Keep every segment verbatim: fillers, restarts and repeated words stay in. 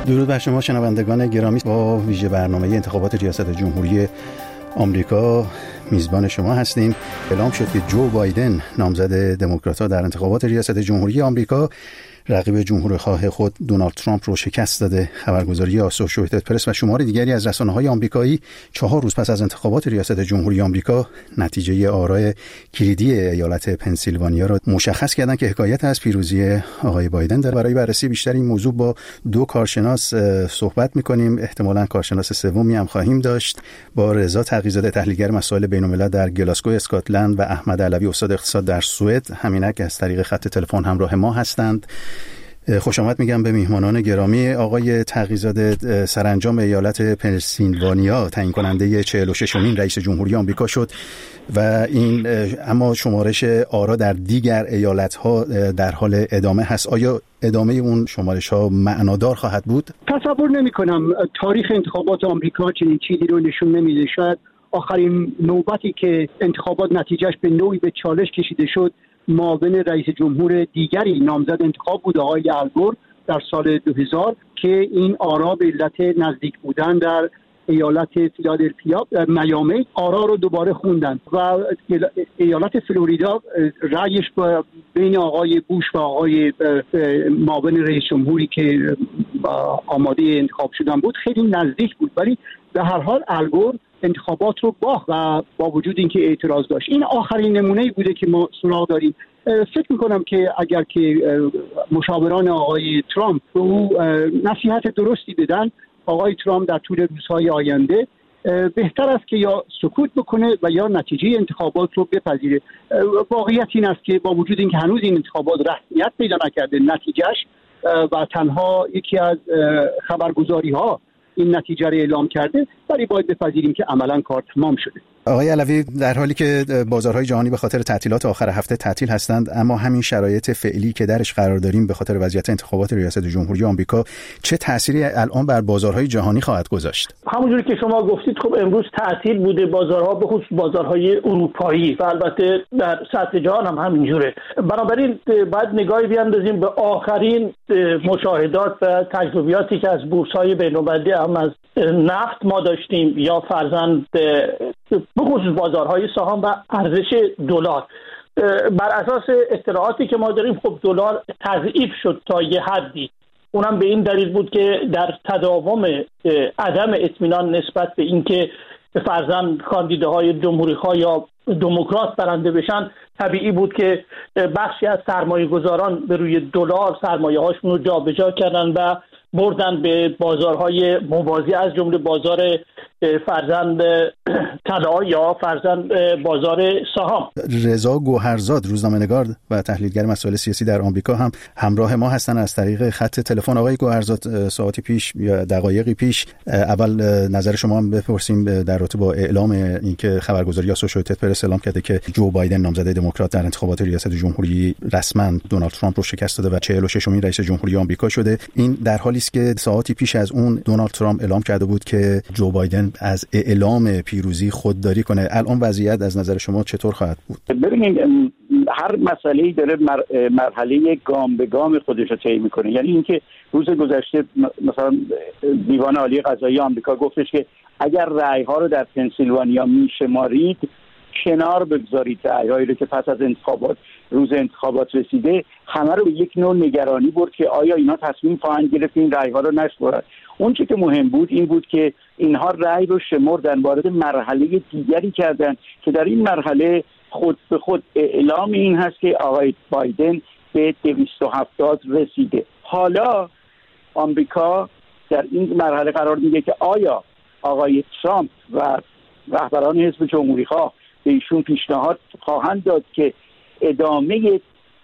درود بر شما شنوندگان گرامی. با ویژه برنامه انتخابات ریاست جمهوری آمریکا میزبان شما هستیم. اعلام شد که جو بایدن نامزد دموکرات‌ها در انتخابات ریاست جمهوری آمریکا رقیب جمهورخواه خود دونالد ترامپ رو شکست داده. خبرگزاری آسوشییتد پرس و شمار دیگری از رسانه‌های آمریکایی چهار روز پس از انتخابات ریاست جمهوری آمریکا نتیجه آرای کلیدی ایالت پنسیلوانیا را مشخص کردند که حکایت از پیروزی آقای بایدن داره. برای بررسی بیشتر این موضوع با دو کارشناس صحبت می‌کنیم. احتمالاً کارشناس سومی هم خواهیم داشت با رضا تقی‌زاده، تحلیلگر مسائل بین‌الملل در گلاسگو اسکاتلند و احمد علوی، استاد اقتصاد در سوئد، همینک از طریق خط تلفن همراه ما هستند. خوش آمد میگم به میهمانان گرامی. آقای تقی‌زاده، سرانجام ایالت پنسیلوانیا تعیین کننده چهل و ششمین رئیس جمهوری آمریکا شد و این اما شمارش آرا در دیگر ایالت‌ها در حال ادامه هست. آیا ادامه اون شمارش‌ها معنادار خواهد بود؟ تصور نمی‌کنم. تاریخ انتخابات آمریکا چنین چیزی رو نشون نمیده. شاید آخرین نوبتی که انتخابات نتیجهش به نوعی به چالش کشیده شد معاون رئیس جمهور دیگری نامزد انتخاب بود، آقای الگور، در سال دو هزار که این آرا به علت نزدیک بودن در ایالت فیلادلفیا میامی آرا رو دوباره خوندن و ایالت فلوریدا رأیش بین آقای بوش و آقای معاون رئیس جمهوری که آماده انتخاب شدن بود خیلی نزدیک بود، ولی به هر حال الگور انتخابات رو باخت و با وجود اینکه اعتراض داشت. این آخرین نمونه‌ای بوده که ما سراغ داریم. فکر می‌کنم که اگر که مشاوران آقای ترامپ به او نصیحت درستی بدن، آقای ترامپ در طول روزهای آینده بهتر است که یا سکوت بکنه و یا نتیجه انتخابات رو بپذیره. واقعیت این است که با وجود اینکه هنوز این انتخابات رسمیت پیدا نکرده نتیجهش و تنها یکی از خبرگزاری‌ها این نتیجه رو اعلام کرده، ولی باید بپذیریم که عملاً کار تمام شده. آقای علوی، در حالی که بازارهای جهانی به خاطر تعطیلات آخر هفته تعطیل هستند، اما همین شرایط فعلی که درش قرار داریم به خاطر وضعیت انتخابات ریاست جمهوری آمریکا چه تأثیری الان بر بازارهای جهانی خواهد گذاشت؟ همونجوری که شما گفتید، خب امروز تعطیل بوده بازارها، به خصوص بازارهای اروپایی و البته در سطح جهان هم همینجوره. بنابراین باید نگاهی بیاندازیم به آخرین مشاهدات و تجربیاتی که از بورس‌های بین‌المللی هم از نفت ما داشتیم یا فرضاً به خصوص بازارهای سهام و ارزش دلار. بر اساس اطلاعاتی که ما داریم خب دلار تضعیف شد تا یه حدی. اونم به این دلیل بود که در تداوم عدم اطمینان نسبت به اینکه فرضاً کاندیداهای جمهوری‌خواه یا دموکرات برنده بشن، طبیعی بود که بخشی از سرمایه‌گذاران به روی دلار سرمایه‌هاشون رو جابجا کردن و بردن به بازارهای موازی از جمله بازار فرزند طلا یا فرزند بازار سهام. رضا گوهرزاد، روزنامه‌نگار و تحلیلگر مسائل سیاسی در آمریکا، هم همراه ما هستن از طریق خط تلفن. آقای گوهرزاد، ساعتی پیش یا دقایقی پیش اول نظر شما هم بپرسیم در رابطه با اعلام اینکه خبرگزاری آسوشییتد پرس اعلام کرده که جو بایدن نامزد دموکرات در انتخابات ریاست جمهوری رسما دونالد ترامپ رو شکست داده و چهل و ششمین رئیس جمهوری آمریکا شده. این در حالی است که ساعتی پیش از اون دونالد ترامپ اعلام کرده بود که جو بایدن از اعلام پیروزی خودداری کنه. الان وضعیت از نظر شما چطور خواهد بود؟ ببینید، هر مسئله‌ای داره مر... مرحله گام به گام خودش رو طی می‌کنه. یعنی اینکه روز گذشته مثلا دیوان عالی قضایی آمریکا گفتش که اگر رأی‌ها رو در پنسیلوانیا میشمارید کنار بگذارید رأی‌هایی رو که پس از انتخابات روز انتخابات رسیده، همه رو به یک نوع نگرانی برد که آیا اینا تصمیم خواهند گرفت این رأی‌ها رو نشمارن. اون چیزی که مهم بود این بود که اینها رأی رو شمردن، وارد مرحله دیگری کردن که در این مرحله خود به خود اعلام این هست که آقای بایدن به دویست و هفتاد رسیده. حالا آمریکا در این مرحله قرار میگه که آیا آقای ترامپ و رهبران حزب جمهوری‌خواه به ایشون پیشنهاد خواهند داد که ادامه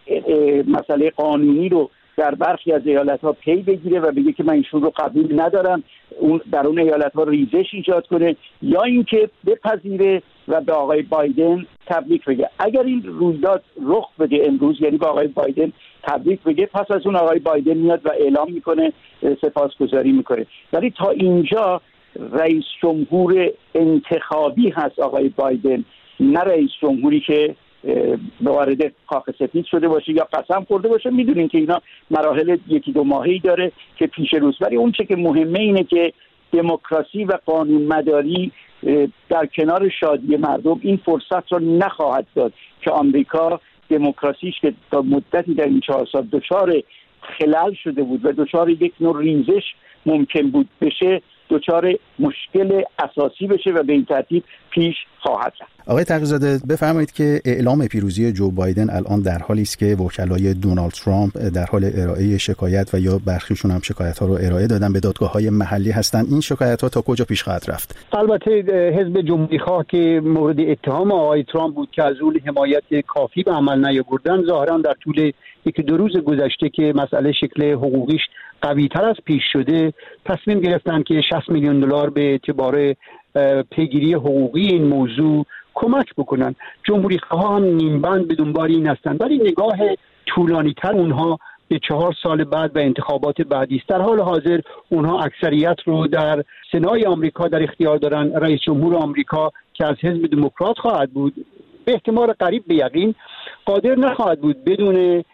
مسئله قانونی رو در برخی از ایالت‌ها پی بگیره و بگه که من ایشون رو قبول ندارم، اون در اون ایالت‌ها ریزش ایجاد کنه، یا اینکه بپذیره و به آقای بایدن تبریک بگه. اگر این رویداد رخ بده امروز، یعنی به آقای بایدن تبریک بگه، پس از اون آقای بایدن میاد و اعلام میکنه سپاسگزاری میکنه. ولی تا اینجا رئیس جمهور انتخابی هست آقای بایدن، نه رئیس جمهوری که به وارد کاخ سفید شده باشه یا قسم خورده باشه. میدونین که اینا مراحل یکی دو ماهه‌ای داره که پیش روز. ولی اون چه که مهمه اینه که دموکراسی و قانون مداری در کنار شادی مردم این فرصت رو نخواهد داد که آمریکا دموکراسیش که تا مدتی در این چهار سال دچار خلل شده بود و دچار یک نوع ریزش ممکن بود بشه، دچار مشکل اساسی بشه و به این ترتیب پیش خواهد رفت. آقای تقی‌زاده بفرمایید که اعلام پیروزی جو بایدن الان در حالی است که وکلای دونالد ترامپ در حال ارائه شکایت و یا برخیشون هم شکایت ها رو ارائه دادن به دادگاه‌های محلی هستند. این شکایت ها تا کجا پیش خواهد رفت؟ البته حزب جمهوری‌خواه که مورد اتهام آقای ترامپ بود که از اون حمایت کافی به عمل نیاوردن، ظاهرا در طول یک دو روز گذشته که مسئله شکل حقوقیش قوی‌تر از پیش شده، تصمیم گرفتن که شصت میلیون دلار به اعتبار پیگیری حقوقی این موضوع کمک بکنن. جمهوری خواه هم نیمبند به دنبال این هستند، ولی نگاه طولانی تر اونها به چهار سال بعد و انتخابات بعدی است. در حال حاضر اونها اکثریت رو در سنای آمریکا در اختیار دارن. رئیس جمهور آمریکا که از حزب دموکرات خواهد بود، به احتمال قریب به یقین قادر نخواهد بود بدون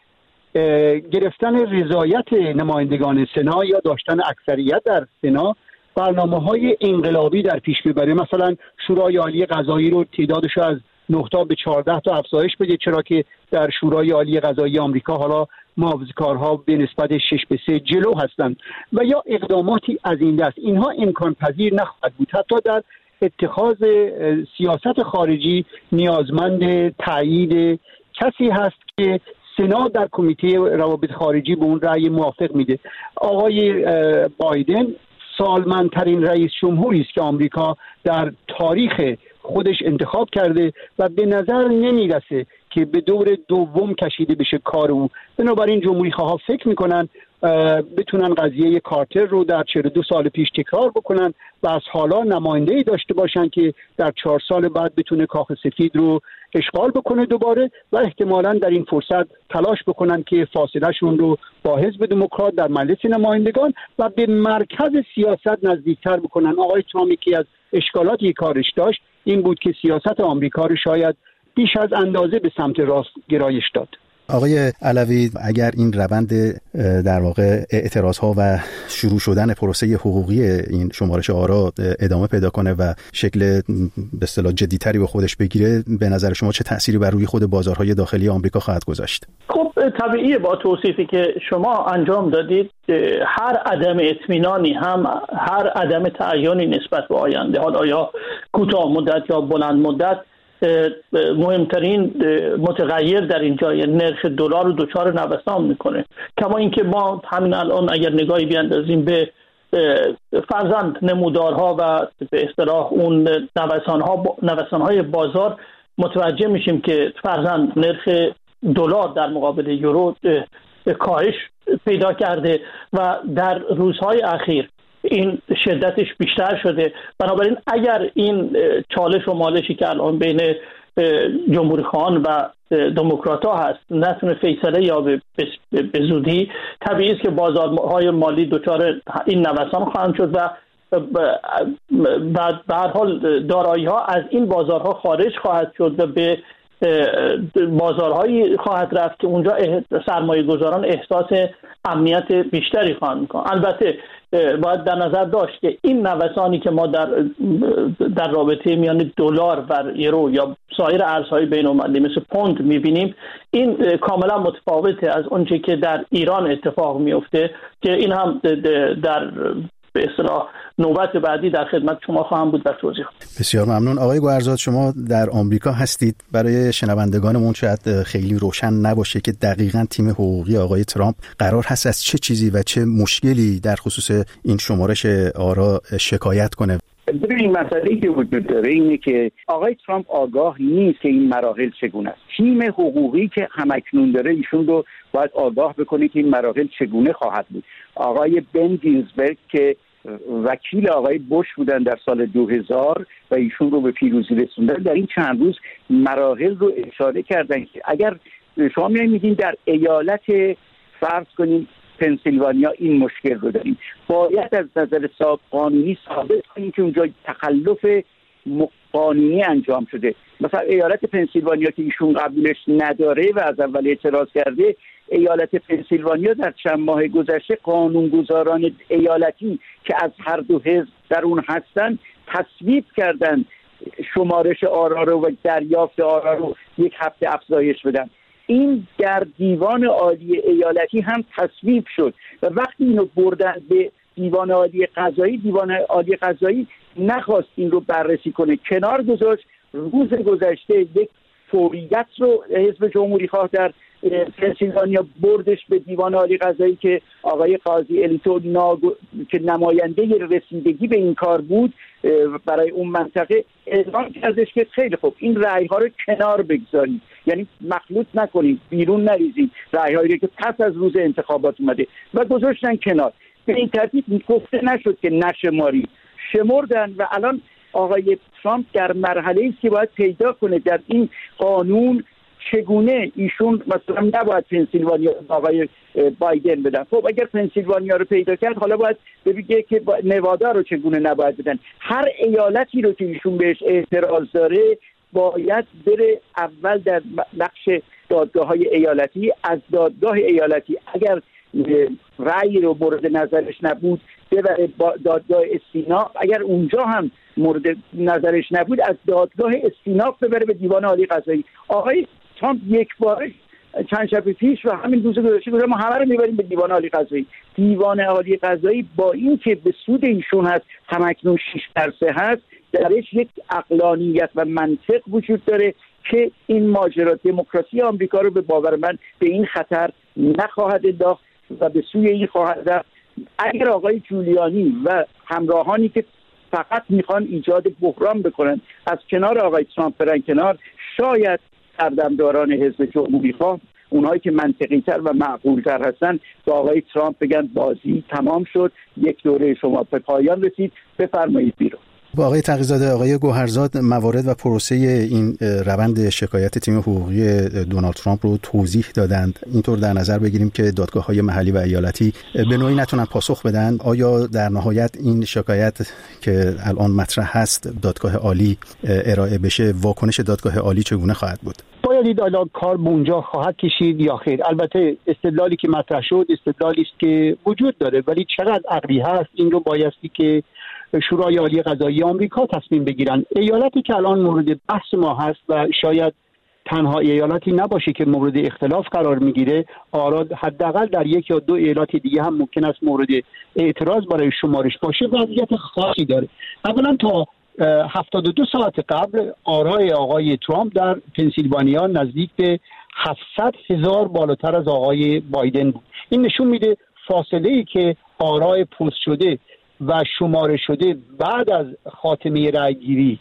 گرفتن رضایت نمایندگان سنا یا داشتن اکثریت در سنا برنامه‌های انقلابی در پیش ببره. مثلا شورای عالی قضایی رو تعدادش از نه تا به چهارده تا افزایش بده، چرا که در شورای عالی قضایی آمریکا حالا محافظه‌کارها به نسبت شش به سه جلو هستند و یا اقداماتی از این دست. اینها امکان پذیر نخواهد بود. حتی در اتخاذ سیاست خارجی نیازمند تایید کسی هست که سنا در کمیته روابط خارجی به اون رأی موافق میده. آقای بایدن سالمندترین رئیس جمهوری است که آمریکا در تاریخ خودش انتخاب کرده و به نظر نمیرسه که به دور دوم کشیده بشه کار او. بنابراین جمهوری خواه فکر میکنن بتونن قضیه کارتر رو در چهل و دو سال پیش تکرار بکنن و از حالا نماینده‌ای داشته باشن که در چهار سال بعد بتونه کاخ سفید رو اشغال بکنه دوباره و احتمالاً در این فرصت تلاش بکنن که فاصله شون رو با حزب دموکرات در مجلس نمایندگان و به مرکز سیاست نزدیکتر بکنن. آقای ترامپ که از اشکالاتی کارش داشت این بود که سیاست آمریکا رو شاید بیش از اندازه به سمت راست گرایش داد. آقای علوی، اگر این روند در واقع اعتراضها و شروع شدن پروسه حقوقی این شمارش آرا ادامه پیدا کنه و شکل به اصطلاح جدی‌تری به خودش بگیره، به نظر شما چه تأثیری بر روی خود بازارهای داخلی آمریکا خواهد گذاشت؟ خب طبیعیه با توصیفی که شما انجام دادید هر عدم اطمینانی هم هر عدم تعیینی نسبت به آینده، حالا یا کوتاه مدت یا بلند مدت، مهمترین متغیر در اینجا نرخ دلار رو دچار نوسان میکنه. کما اینکه ما همین الان اگر نگاهی بیاندازیم به فرضاً نمودارها و به اصطلاح اون نوسانها نوسانهای بازار، متوجه میشیم که فرضاً نرخ دلار در مقابل یورو کاهش پیدا کرده و در روزهای اخیر این شدتش بیشتر شده. بنابراین اگر این چالش و مالشی که الان بین جمهوری خواهان و دموکرات‌ها هست نتونه فیصله یا به زودی، طبیعی است که بازارهای مالی دچار این نوسان خواهند شد و بعد به هر حال دارایی‌ها از این بازارها خارج خواهد شد و به بازارهایی خواهد رفت که اونجا سرمایه گذاران احساس امنیت بیشتری خواهند کنند. البته باید در نظر داشت که این نوسانی که ما در در رابطه میان دلار و یورو یا سایر ارزهای بین‌المللی مثل پوند می‌بینیم، این کاملا متفاوته از اونچه که در ایران اتفاق میفته که این هم در به اصطلاح نوبت بعدی در خدمت شما خواهم بود در توضیح. بسیار ممنون. آقای گوهرزاد، شما در آمریکا هستید. برای شنوندگانمون شاید خیلی روشن نباشه که دقیقاً تیم حقوقی آقای ترامپ قرار هست از چه چیزی و چه مشکلی در خصوص این شمارش آرا شکایت کنه. ببینید مسئله‌ای که وجود داره اینه که آقای ترامپ آگاه نیست که این مراحل چگونه است. تیم حقوقی که همکنون داره ایشون رو باید آگاه بکنه که این مراحل چگونه خواهد بود. آقای بن گینزبرگ که وکیل آقای بوش بودن در سال دو هزار و ایشون رو به پیروزی رسوندن، در این چند روز مراحل رو اشاره کردن که اگر شما میایین میگین در ایالت فرض کنیم پنسیلوانیا این مشکل رو داریم، باید از نظر قانونی ثابت کنیم که اونجا تخلف قانونی انجام شده. مثلا ایالت پنسیلوانیا که ایشون قبولش نداره و از اول اعتراض کرده، ایالت پنسیلوانیا در چند ماه گذشته قانونگذاران ایالتی که از هر دو حزب در اون هستن تصویب کردن شمارش آرا رو و دریافت آرا رو یک هفته افزایش بدن. این در دیوان عالی ایالتی هم تصویب شد و وقتی اینو بردن به دیوان عالی قضایی، دیوان عالی قضایی نخواست این رو بررسی کنه، کنار گذاشت. روز گذشته یک فوریت رو حزب جمهوری خواه در پنسیلوانیا بردش به دیوان عالی قضایی که آقای قاضی الیتو ناگو... که نماینده رسیدگی به این کار بود برای اون منطقه، اعلام کردش که خیلی خوب این رأی ها رو کنار بگذارید، یعنی مخلوط نکنید، بیرون نریزید رأی هایی که پس از روز انتخابات اومده و گذاشتن کنار. به این ترتیب گفته نشد که نشماری، شمردن و الان آقای ترامپ در مرحله است که باید پیدا کنه در این قانون چگونه ایشون مثلا نباید پنسیلوانیا آقای بایدن بدن. خب اگر پنسیلوانیا رو پیدا کرد، حالا باید بگه که نوادا رو چگونه نباید بدن. هر ایالتی رو که ایشون بهش اعتراض داره باید بره اول در بخش دادگاه‌های ایالتی، از دادگاه ایالتی اگر رأی رو مورد نظرش نبود ببره دادگاه استیناف، اگر اونجا هم مورد نظرش نبود از دادگاه استیناف ببره به دیوان عالی قضایی. آقای ترامپ یک بار چند شب پیش و همین روز گذشته گفت ما همه رو میبریم به دیوان عالی قضایی. دیوان عالی قضایی با این که به سود ایشون هست، همکنون شش در سه هست، درش یک عقلانیت و منطق وجود داره که این ماجرا دموکراسی آمریکا رو به باور من به این خطر نخواهد انداخت و به سوی این خواهد رفت. اگر آقای جولیانی و همراهانی که فقط میخوان ایجاد بحران بکنن از کنار آقای ترامپ برن کنار، شاید سردمداران حزب جمهوری خواه، اونهایی که منطقی تر و معقول تر هستن، با آقای ترامپ بگن بازی تمام شد، یک دوره شما به پایان رسید، بفرمایید بیرون. با آقای تقی‌زاده، آقای گوهرزاد موارد و پروسه این روند شکایت تیم حقوقی دونالد ترامپ رو توضیح دادند. اینطور در نظر بگیریم که دادگاه‌های محلی و ایالتی به نوعی نتونن پاسخ بدن. آیا در نهایت این شکایت که الان مطرح هست دادگاه عالی ارائه بشه، واکنش دادگاه عالی چگونه خواهد بود؟ باید دید آیا کار به اونجا خواهد کشید یا خیر. البته استدلالی که مطرح شد استدلالی است که وجود داره، ولی چقدر عقلی هست این رو بایستی که شورای عالی قضایی آمریکا تصمیم بگیرن. ایالتی که الان مورد بحث ما هست و شاید تنها ایالتی نباشه که مورد اختلاف قرار میگیره، آرا حداقل در یک یا دو ایالت دیگه هم ممکن است مورد اعتراض برای شمارش باشه، وضعیت خاصی داره. اولا تا هفتاد و دو ساعت قبل آرای آقای ترامپ در پنسیلوانیا نزدیک به هفتصد هزار بالاتر از آقای بایدن بود. این نشون میده فاصله ای که آرای پست شده و شماره شده بعد از خاتمه رأی گیری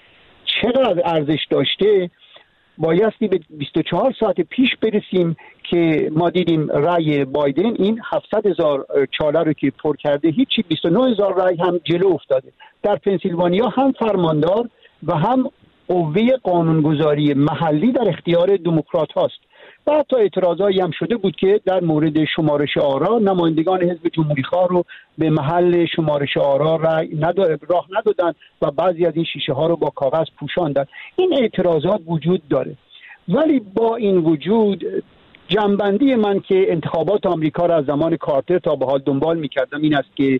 چقدر ارزش داشته. بایستی به بیست و چهار ساعت پیش برسیم که ما دیدیم رأی بایدن این هفتصد هزار چاله رو که پر کرده، هیچی بیست و نه هزار رأی هم جلو افتاده. در پنسیلوانیا هم فرماندار و هم قوه قانونگذاری محلی در اختیار دموکرات هاست و حتی اعتراضایی هم شده بود که در مورد شمارش آرا نمایندگان حزب جمهوری خواه رو به محل شمارش آرا رأی نداره راه ندادن و بعضی از این شیشه ها رو با کاغذ پوشاندن. این اعتراضات وجود داره، ولی با این وجود جنبندی من که انتخابات آمریکا را از زمان کارتر تا به حال دنبال می‌کردم این است که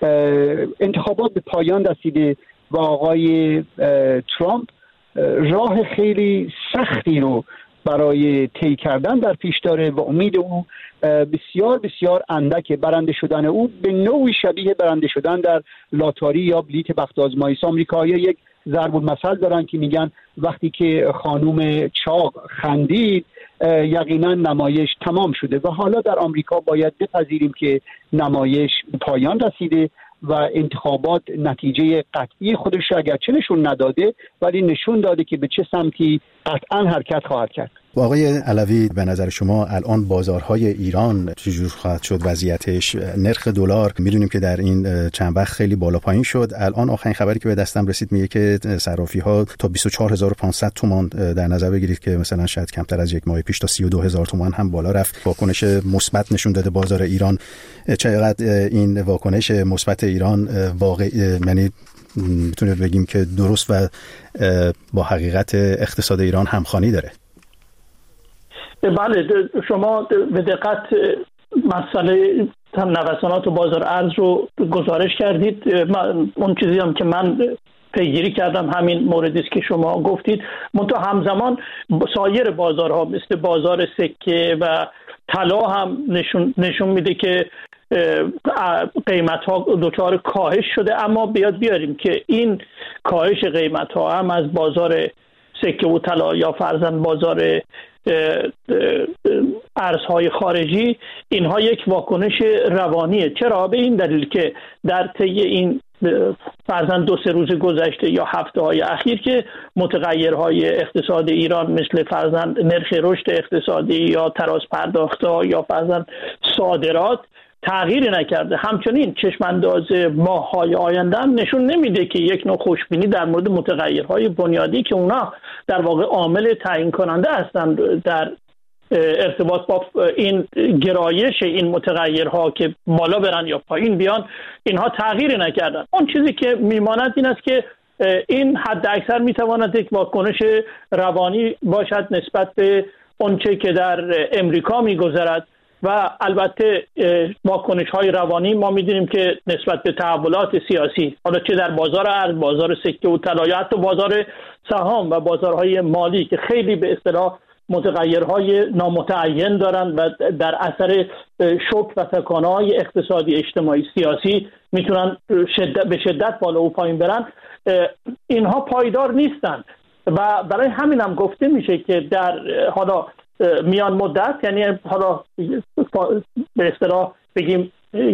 انتخابات به پایان رسیده و آقای ترامپ راه خیلی سختی رو برای طی کردن در پیش داره و امید او بسیار بسیار اندک. برنده شدن او به نوعی شبیه برنده شدن در لاتاری یا بلیت بخت آزمایش. آمریکایی‌ها یک ضرب المثل دارن که میگن وقتی که خانوم چاق خندید یقینا نمایش تمام شده و حالا در آمریکا باید بپذیریم که نمایش به پایان رسیده و انتخابات نتیجه قطعی خودش اگرچه نشون نداده ولی نشون داده که به چه سمتی قطعا حرکت خواهد کرد. آقای علوی، به نظر شما الان بازارهای ایران چجور خواهد شد وضعیتش؟ نرخ دلار میدونیم که در این چند وقت خیلی بالا پایین شد. الان آخرین خبری که به دستم رسید میگه که صرافی‌ها تا بیست و چهار هزار و پانصد تومان در نظر بگیرید که مثلا شاید کمتر از یک ماه پیش تا سی و دو هزار تومان هم بالا رفت. واکنش مثبت نشون داده بازار ایران. چقدر این واکنش مثبت ایران واقعی، یعنی میتونه بگیم که درست و با حقیقت اقتصاد ایران همخوانی داره؟ بله، شما به دقت مسئله نوسانات و بازار ارز رو گزارش کردید. من اون چیزی هم که من پیگیری کردم همین موردی است که شما گفتید. منتها همزمان سایر بازارها مثل بازار سکه و طلا هم نشون نشون میده که قیمت ها دچار کاهش شده، اما بیاد بیاریم که این کاهش قیمت ها هم از بازار سکه و طلا یا فرضاً بازار ارزهای خارجی، اینها یک واکنش روانیه. چرا؟ به این دلیل که در طی این فرضاً دو سه روز گذشته یا هفته های اخیر که متغیرهای اقتصاد ایران مثل فرضاً نرخ رشد اقتصادی یا تراز پرداخت‌ها یا فرضاً صادرات تغییری نکرده، همچنین چشمانداز ماه‌های آینده هم نشون نمیده که یک نوع خوشبینی در مورد متغیرهای بنیادی که اونا در واقع عامل تعیین کننده هستند در ارتباط با این گرایش این متغیرها که بالا برن یا پایین بیان، اینها تغییری نکردن. اون چیزی که میماند این است که این حد اکثر میتواند یک واکنش روانی باشد نسبت به اونچه که در امریکا میگذرد و البته واکنش های روانی ما میدونیم که نسبت به تحولات سیاسی، حالا چه در بازار ارز، بازار سکه و طلا یا حتی بازار سهام و بازارهای مالی که خیلی به اصطلاح متغیرهای نامتعین دارند و در اثر شوک و تکانه‌های اقتصادی، اجتماعی، سیاسی میتونن شدت به شدت بالا و پایین برن، اینها پایدار نیستند و برای همین هم گفته میشه که در حالا میان مدت، یعنی حالا به اصطلاح بگیم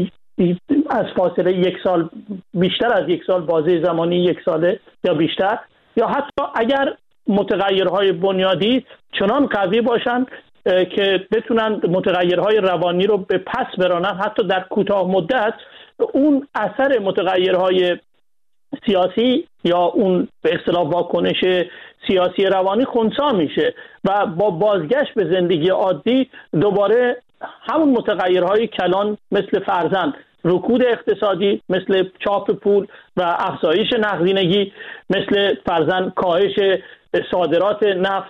از فاصله یک سال، بیشتر از یک سال، بازه زمانی یک ساله یا بیشتر، یا حتی اگر متغیرهای بنیادی چنان قوی باشند که بتونن متغیرهای روانی رو به پس برانن، حتی در کوتاه مدت اون اثر متغیرهای سیاسی یا اون به اصطلاح واکنش سیاسی روانی خنثی میشه و با بازگشت به زندگی عادی دوباره همون متغیرهای کلان مثل فرضاً رکود اقتصادی، مثل چاپ پول و افزایش نقدینگی، مثل فرضاً کاهش صادرات نفت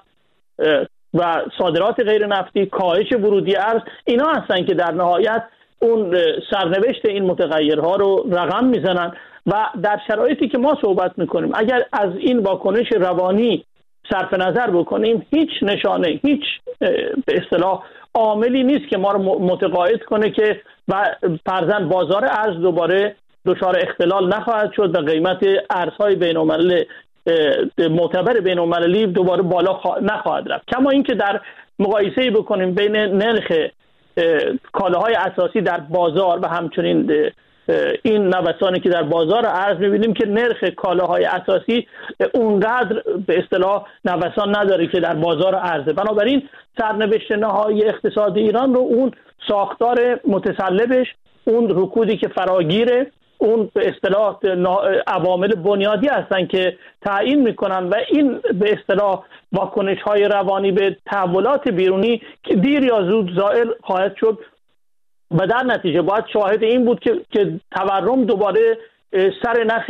و صادرات غیر نفتی، کاهش ورودی ارز، اینا هستن که در نهایت اون سرنوشت این متغیرها رو رقم میزنن و در شرایطی که ما صحبت میکنیم اگر از این واکنش روانی صرف نظر بکنیم، هیچ نشانه، هیچ به اصطلاح عاملی نیست که ما رو متقاعد کنه که فرضاً بازار ارز دوباره دچار اختلال نخواهد شد و قیمت ارزهای بین‌المللی معتبر بین‌المللی دوباره بالا نخواهد رفت. کما اینکه در مقایسه بکنیم بین نرخ کالاهای اساسی در بازار و همچنین این نوسانی که در بازار ارز می‌بینیم که نرخ کالاهای اساسی اونقدر به اصطلاح نوسان نداره که در بازار ارز. بنابراین سرنوشت نهایی اقتصاد ایران رو اون ساختار متسلبش، اون رکودی که فراگیره، اون به اصطلاح عوامل بنیادی هستن که تعیین میکنن و این به اصطلاح واکنش‌های روانی به تحولات بیرونی که دیر یا زود زائل خواهد شد و در نتیجه باید شاهد این بود که که تورم دوباره سر نخ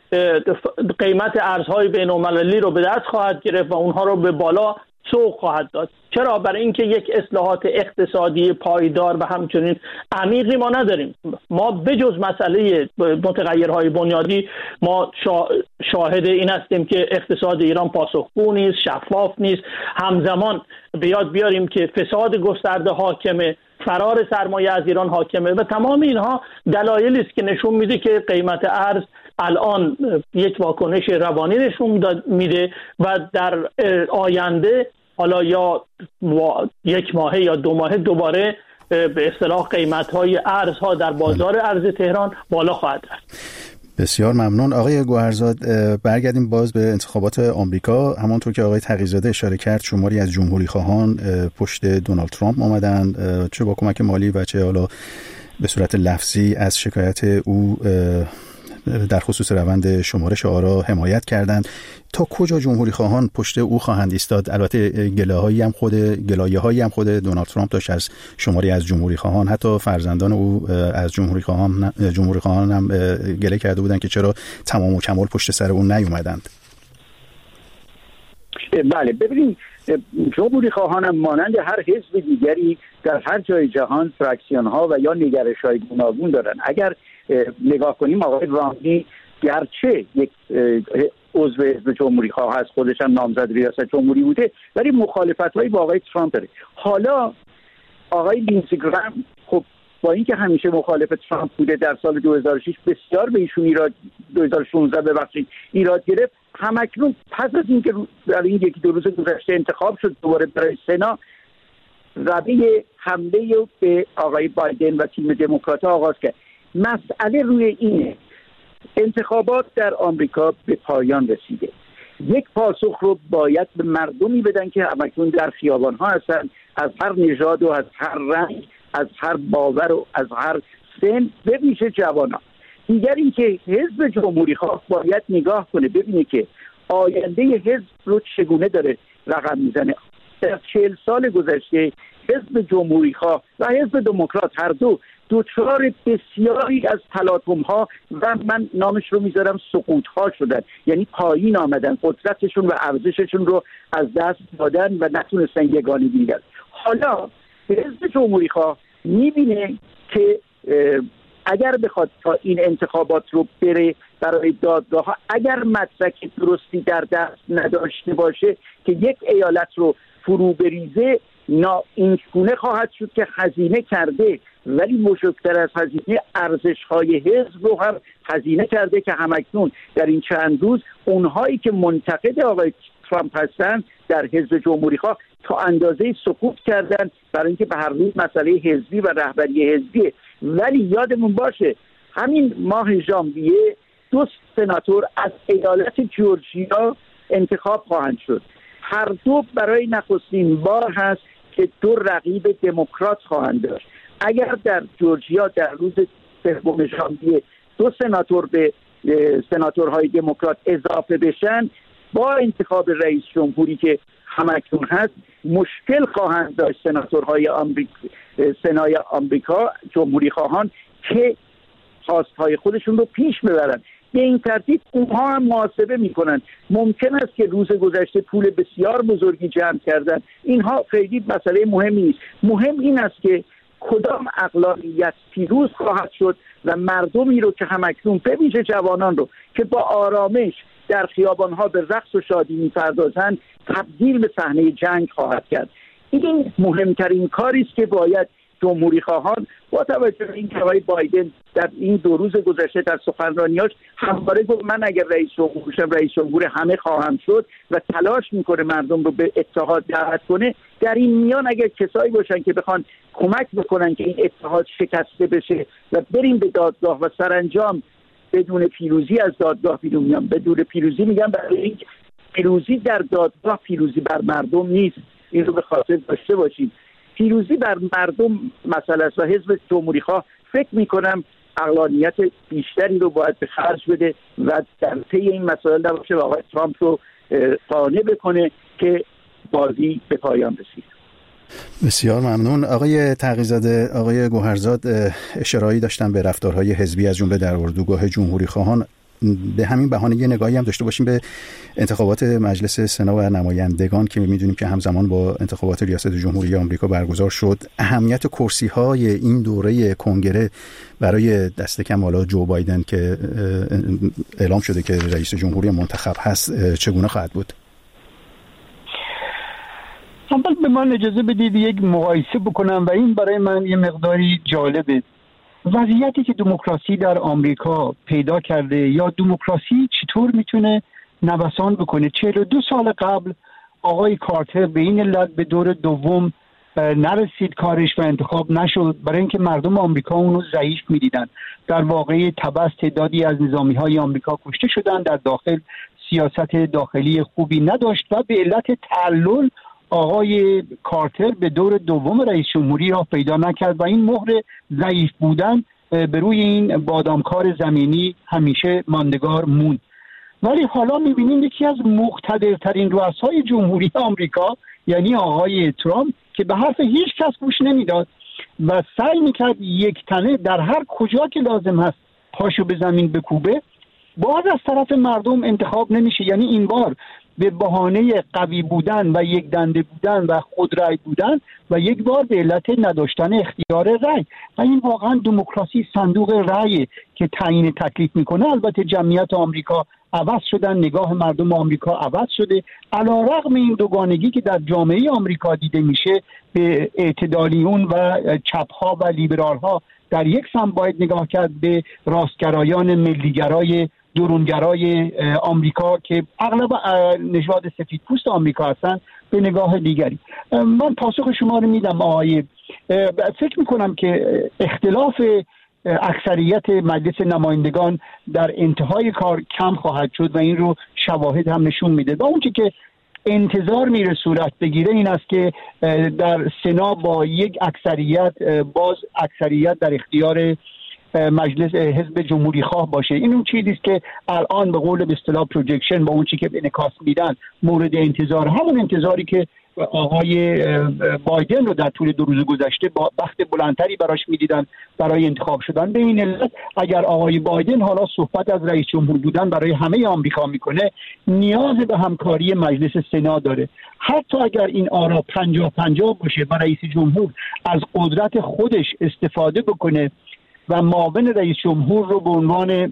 قیمت ارزهای بین‌المللی رو به دست خواهد گرفت و اونها رو به بالا سوق خواهد داد. چرا؟ برای اینکه یک اصلاحات اقتصادی پایدار و همچنین عمیقی ما نداریم. ما بجز مسئله متغیرهای بنیادی ما شاهد این هستیم که اقتصاد ایران پاسخگو نیست، شفاف نیست. همزمان به یاد بیاریم که فساد گسترده حاکمه، فرار سرمایه از ایران حاکمه و تمام اینها دلایلی است که نشون میده که قیمت ارز الان یک واکنش روانی نشون میده و در آینده حالا یا یک ماهه یا دو ماهه دوباره به اصطلاح قیمت‌های ارزها در بازار ارز تهران بالا خواهد رفت. بسیار ممنون آقای گوهرزاد. برگردیم باز به انتخابات آمریکا. همانطور که آقای تقی‌زاده اشاره کرد، شماری از جمهوری خواهان پشت دونالد ترامپ آمدن، چه با کمک مالی و چه حالا به صورت لفظی از شکایت او در خصوص روند شمارش آرا حمایت کردند. تا کجا جمهوری خواهان پشت او خواهند ایستاد؟ البته گله‌هایی هم خود گلایه‌هایی هم خود دونالد ترامپ داشت از شماری از جمهوری خواهان، حتی فرزندان او از جمهوری خواهان جمهوری خواهان هم گله کرده بودند که چرا تمام و کمال پشت سر اون نیومدند. بله، ببینید جمهوری خواهان هم مانند هر حزب دیگری در هر جای جهان فراکسیون ها و یا نگرش های گوناگون دارن. اگر نگاه کنیم آقای رامنی گرچه یک عضو حزب جمهوری خواه هست، خودش هم نامزد ریاست جمهوری بوده، ولی مخالفت هایی با آقای ترامپ داره. حالا آقای لینزی گرام خب با اینکه همیشه مخالف ترامپ بوده، در سال دو هزار و شش بسیار به ایشون ایراد دو هزار و شانزده ببخشید ایراد گرفت. همکنون پس از اینکه در این یکی دو روز گذشته انتخاب شد دوباره برای سنا، روی حمله به آقای بایدن و تیم دموکرات آغاز کرد. مسئله روی اینه انتخابات در آمریکا به پایان رسیده. یک پاسخ رو باید به مردمی بدن که همکنون در خیابان‌ها هستن، از هر نژاد و از هر رنگ، از هر باور و از هر سن، به ویژه جوانان. دیگر این که حزب جمهوری خواه باید نگاه کنه ببینه که آینده حزب رو چگونه داره رقم میزنه. در چهل سال گذشته حزب جمهوری خواه و حزب دموکرات هر دو دوچار بسیاری از تلاطم ها و من نامش رو میذارم سقوط ها شدن، یعنی پایین آمدن، قدرتشون و ارزششون رو از دست دادن و نتونستن یگانه بگیرن. حالا حزب جمهوری خواه میبینه که اگر بخواد تا این انتخابات رو بره برای دادگاه ها، اگر مدرک درستی در دست نداشته باشه که یک ایالت رو فرو بریزه، نا این گونه خواهد شد که هزینه کرده، ولی مشکل‌تر از هزینه ارزش‌های حزب رو هم هزینه کرده که همکنون در این چند روز اونهایی که منتقد آقای ترامپ هستن در حزب جمهوری خواه تا اندازه سقوط کردن، برای اینکه به هر روز مسئله حزبی و رهبری حزبیه. ولی یادمون باشه همین ماه ژانویه دو سناتور از ایالت جورجیا انتخاب خواهند شد. هر دو برای نخستین بار هست که دو رقیب دموکرات خواهند داشت. اگر در جورجیا در روز سوم ژانویه دو سناتور به سناتورهای دموکرات اضافه بشن، با انتخاب رئیس جمهوری که همکنون هست مشکل خواهند داشت سناتورهای آمریکا، سنای آمریکا جمهوری خواهان که خواستهای خودشون رو پیش ببرن. به این ترتیب اونها هم محاسبه میکنن ممکن است که روز گذشته پول بسیار بزرگی جمع کردن، اینها خیلی مسئله مهمی نیست. مهم این است که کدام اقلانیت پیروز خواهد شد و مردمی رو که همکنون به ویژه جوانان رو که با آرامش در خیابانها به رقص و شادی میپردازند تبدیل به صحنه جنگ خواهد کرد. این مهمترین کاری است که باید جمهوری خواهان با توجه به این که آقای بایدن در این دو روز گذشته در سخنرانیاش همواره گفت من اگر رئیس جمهور شدم رئیس جمهور همه خواهم شد و تلاش میکنه مردم رو به اتحاد دعوت کنه، در این میان اگر کسایی باشن که بخوان کمک بکنن که این اتحاد شکسته بشه و بریم به دادگاه و سرانجام بدون پیروزی از دادگاه بیرون میان، بدون پیروزی میگم برای این پیروزی در دادگاه پیروزی بر مردم نیست، این رو به خاطر داشته باشید. پیروزی بر مردم مسئله است و حزب جمهوری خواه فکر میکنم عقلانیت بیشتری رو باید به خرج بده و در طی این مسائل نباشه و آقای ترامپ رو قانع بکنه که بازی به پایان رسید. بسیار ممنون. آقای تقی‌زاده، آقای گوهرزاد اشاره‌ای داشتن به رفتارهای حزبی از جمله در اردوگاه جمهوری خواهان. به همین بهانه یه نگاهی هم داشته باشیم به انتخابات مجلس سنا و نمایندگان که می‌دونیم که همزمان با انتخابات ریاست جمهوری آمریکا برگزار شد. اهمیت کرسی‌های این دوره کنگره برای دست کم حالا جو بایدن که اعلام شده که رئیس جمهوری منتخب هست چگونه خواهد بود؟ اول به من اجازه بدید یک مقایسه بکنم و این برای من یه مقداری جالبه. وضعیتی که دموکراسی در آمریکا پیدا کرده یا دموکراسی چطور میتونه نوسان بکنه. چهل و دو سال قبل آقای کارتر به این علت به دور دوم نرسید کارش و انتخاب نشد، برای اینکه مردم آمریکا اونو ضعیف میدیدن. در واقع تبعاً تعدادی از نظامی های آمریکا کشته شدن، در داخل سیاست داخلی خوبی نداشت و به علت تعلل آقای کارتر به دور دوم رئیس جمهوری راه پیدا نکرد و این مهر ضعیف بودن به روی این بادامکار زمینی همیشه ماندگار موند. ولی حالا می‌بینیم یکی از مقتدرترین رؤسای جمهوری آمریکا یعنی آقای ترامپ که به حرف هیچ کس گوش نمیداد و سعی میکرد یک تنه در هر کجا که لازم هست پاشو به زمین بکوبه، باز از طرف مردم انتخاب نمیشه. یعنی این بار به بهانه قوی بودن و یک دنده بودن و خودرأی بودن و یک بار به علت نداشتن اختیار رأی. و این واقعا دموکراسی صندوق رأی که تعیین تکلیف میکنه. البته جمعیت آمریکا عوض شدن، نگاه مردم آمریکا عوض شده، علیرغم این دوگانگی که در جامعه آمریکا دیده میشه به اعتدالیون و چپ‌ها و لیبرال‌ها در یک سمت باید نگاه کرد، به راستگرایان ملیگرای درونگرای آمریکا که اغلب نژاد سفید پوست آمریکا هستن به نگاه دیگری. من پاسخ شما رو میدم آقای، فکر میکنم که اختلاف اکثریت مجلس نمایندگان در انتهای کار کم خواهد شد و این رو شواهد هم نشون میده. و اون چیزی که انتظار میره صورت بگیره این است که در سنا با یک اکثریت باز اکثریت در اختیار مجلس حزب جمهوری خواه باشه. این اون چیزی است که الان به قول به اصطلاح پروجکشن با اون چیزی که انعکاس میدن مورد انتظار، همون انتظاری که آقای بایدن رو در طول دو روز گذشته با بخت بلندتری براش میدیدن برای انتخاب شدن. به این علت اگر آقای بایدن حالا صحبت از رئیس جمهور بودن برای همه آمریکا میکنه، نیاز به همکاری مجلس سنا داره. حتی اگر این آرا پنجاه پنجاه باشه و رئیس جمهور از قدرت خودش استفاده بکنه و معاون رئیس جمهور رو به عنوان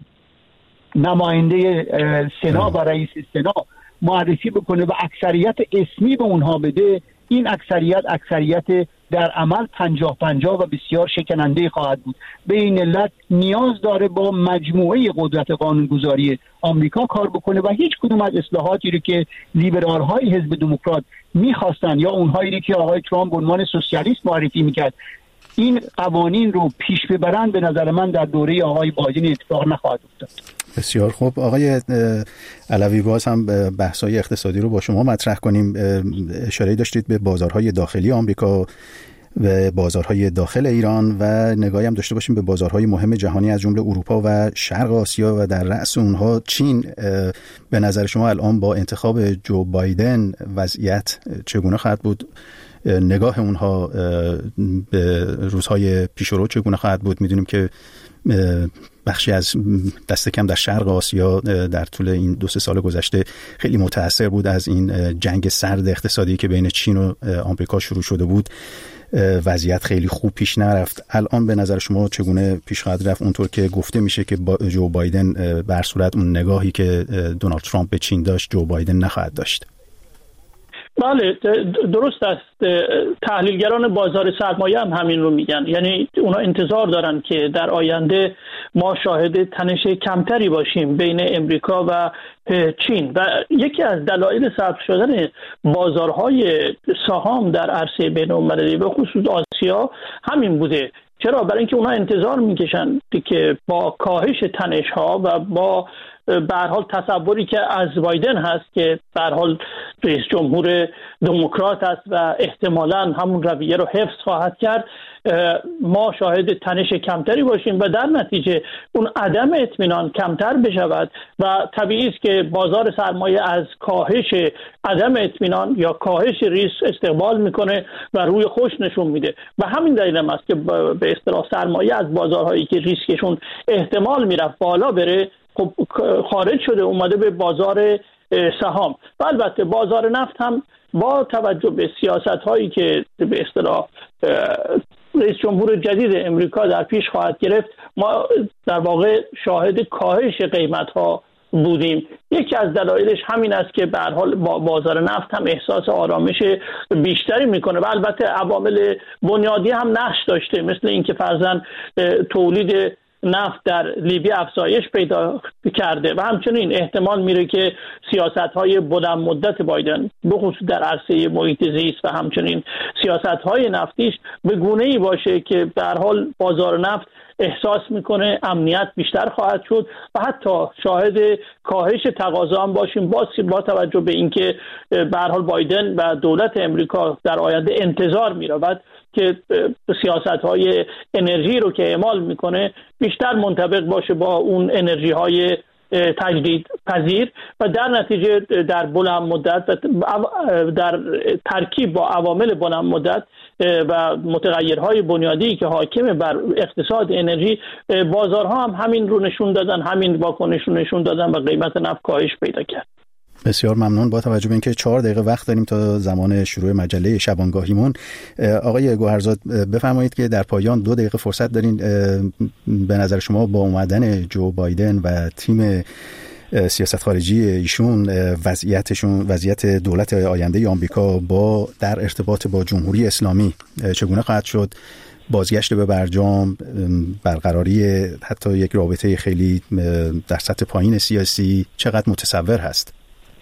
نماینده سنا و رئیس سنا معرفی بکنه و اکثریت اسمی به اونها بده، این اکثریت اکثریت در عمل پنجاه پنجاه و بسیار شکننده خواهد بود. به این علت نیاز داره با مجموعه قدرت قانونگذاری آمریکا کار بکنه و هیچ کدوم از اصلاحاتی رو که لیبرال های حزب دموکرات میخواستن یا اونهایی که آقای ترامپ به عنوان سوسیالیست معرفی میکرد این قوانین رو پیش ببرن، به نظر من در دوره آقای بایدن اتفاق نخواهد افتاد. بسیار خوب. آقای علوی، باز هم بحث‌های اقتصادی رو با شما مطرح کنیم. اشاره داشتید به بازارهای داخلی آمریکا و بازارهای داخل ایران و نگاهی هم داشته باشیم به بازارهای مهم جهانی از جمله اروپا و شرق آسیا و در رأس اونها چین. به نظر شما الان با انتخاب جو بایدن وضعیت چگونه خواهد بود؟ نگاه اونها به روزهای پیش رو چگونه خواهد بود؟ میدونیم که بخشی از دست کم در شرق آسیا در طول این دو سه سال گذشته خیلی متاثر بود از این جنگ سرد اقتصادی که بین چین و آمریکا شروع شده بود. وضعیت خیلی خوب پیش نرفت. الان به نظر شما چگونه پیش خواهد رفت؟ اونطور که گفته میشه که با جو بایدن بر صورت اون نگاهی که دونالد ترامپ به چین داشت جو بایدن نخواهد داشت. بله درست است. تحلیلگران بازار سرمایه هم همین رو میگن، یعنی اونا انتظار دارن که در آینده ما شاهد تنش کمتری باشیم بین امریکا و چین و یکی از دلایل سبز شدن بازارهای سهام در عرصه بین‌المللی به خصوص آسیا همین بوده. چرا؟ برای اینکه اونا انتظار میکشن که با کاهش تنش ها و با به هر حال تصوری که از بایدن هست که به هر حال رئیس جمهور دموکرات است و احتمالاً همون رویه رو حفظ خواهد کرد، ما شاهد تنش کمتری باشیم و در نتیجه اون عدم اطمینان کمتر بشود و طبیعی است که بازار سرمایه از کاهش عدم اطمینان یا کاهش ریسک استقبال میکنه و روی خوش نشون میده و همین دلیل هم است که به اصطلاح سرمایه از بازارهایی که ریسکشون احتمال میرفت بالا بره خب خارج شده اومده به بازار سهام. و البته بازار نفت هم با توجه به سیاست هایی که به اصطلاح رئیس جمهور جدید امریکا در پیش خواهد گرفت، ما در واقع شاهد کاهش قیمت ها بودیم. یکی از دلایلش همین است که به هر حال بازار نفت هم احساس آرامش بیشتری میکنه و البته عوامل بنیادی هم نقش داشته، مثل اینکه فرضاً تولید نفت در لیبی افزایش پیدا کرده و همچنین احتمال میره که سیاست‌های بلند مدت بایدن به خصوص در عرصه محیط زیست و همچنین سیاست‌های نفتیش به گونه‌ای باشه که به هر حال بازار نفت احساس میکنه امنیت بیشتر خواهد شد و حتی شاهد کاهش تقاضا هم باشیم با با توجه به اینکه به هر حال بایدن و دولت امریکا در آینده انتظار می‌رود که سیاست‌های انرژی رو که اعمال میکنه بیشتر منطبق باشه با اون انرژی‌های تجدید پذیر و در نتیجه در بلند مدت در ترکیب با عوامل بلند مدت و متغیرهای بنیادی که حاکم بر اقتصاد انرژی، بازارها هم همین رو نشون دادن، همین واکنش رو نشون دادن و قیمت نفت کاهش پیدا کرد. بسیار ممنون. با توجه به اینکه چهار دقیقه وقت داریم تا زمان شروع مجله شبانگاهیمون، آقای گوهرزاد بفرمایید که در پایان دو دقیقه فرصت دارین. به نظر شما با اومدن جو بایدن و تیم سیاست خارجی ایشون وضعیتشون وضعیت دولت آینده آمریکا با در ارتباط با جمهوری اسلامی چگونه خواهد شد؟ بازگشت به برجام، برقراری حتی یک رابطه خیلی در سطح پایین سیاسی چقدر متصور هست؟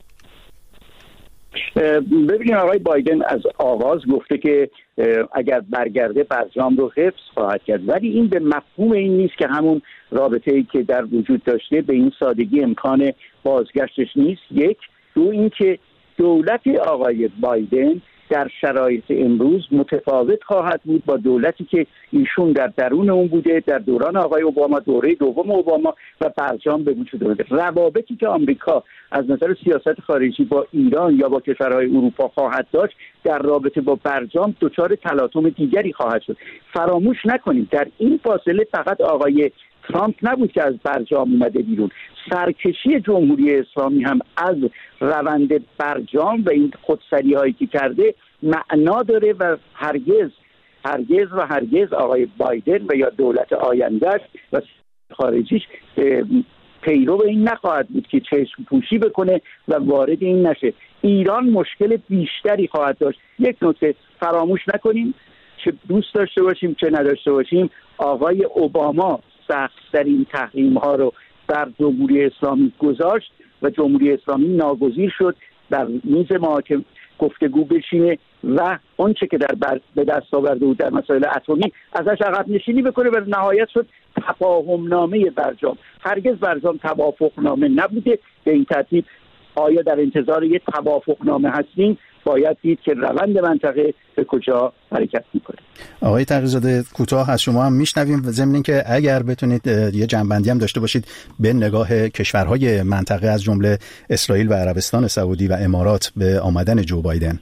ببینید آقای بایدن از آغاز گفته که اگر برگرده برجام رو حفظ خواهد کرد، ولی این به مفهوم این نیست که همون رابطه‌ای که در وجود داشته به این سادگی امکان بازگشتش نیست. یک دو اینکه دولت آقای بایدن در شرایط امروز متفاوت خواهد بود با دولتی که ایشون در درون اون بوده در دوران آقای اوباما، دوره دوم اوباما و برجام به وجود آمده. روابطی که آمریکا از نظر سیاست خارجی با ایران یا با کشورهای اروپا خواهد داشت در رابطه با برجام دچار تلاطم دیگری خواهد شد. فراموش نکنید در این فاصله فقط آقای ترامپ نبود که از برجام اومده بیرون، سرکشی جمهوری اسلامی هم از روند برجام و این خودسری هایی که کرده معنا داره و هرگز هرگز و هرگز آقای بایدن و یا دولت آیندهش و خارجیش پیرو این نخواهد بود که چشم پوشی بکنه و وارد این نشه. ایران مشکل بیشتری خواهد داشت. یک نکته فراموش نکنیم، چه دوست داشته باشیم چه نداشته باشیم، آقای اوباما سخت‌ترین تحریم ها رو بر جمهوری اسلامی گذاشت و جمهوری اسلامی ناگزیر شد در میز محاکم گفتگو بشینه و اون چه که در بر... به دست آورده بود در مسائل اتمی ازش عقب نشینی بکنه و نهایت شد تفاهم نامه برجام. هرگز برجام توافق نامه نبوده. به این ترتیب آیا در انتظار یک توافق نامه هستیم؟ باید دید که روند منطقه به کجا حرکت میکنه. آقای تقی‌زاده کوتاه از شما هم میشنویم، ضمن اینکه اگر بتونید یه جنبندی هم داشته باشید به نگاه کشورهای منطقه از جمله اسرائیل و عربستان سعودی و امارات به آمدن جو بایدن.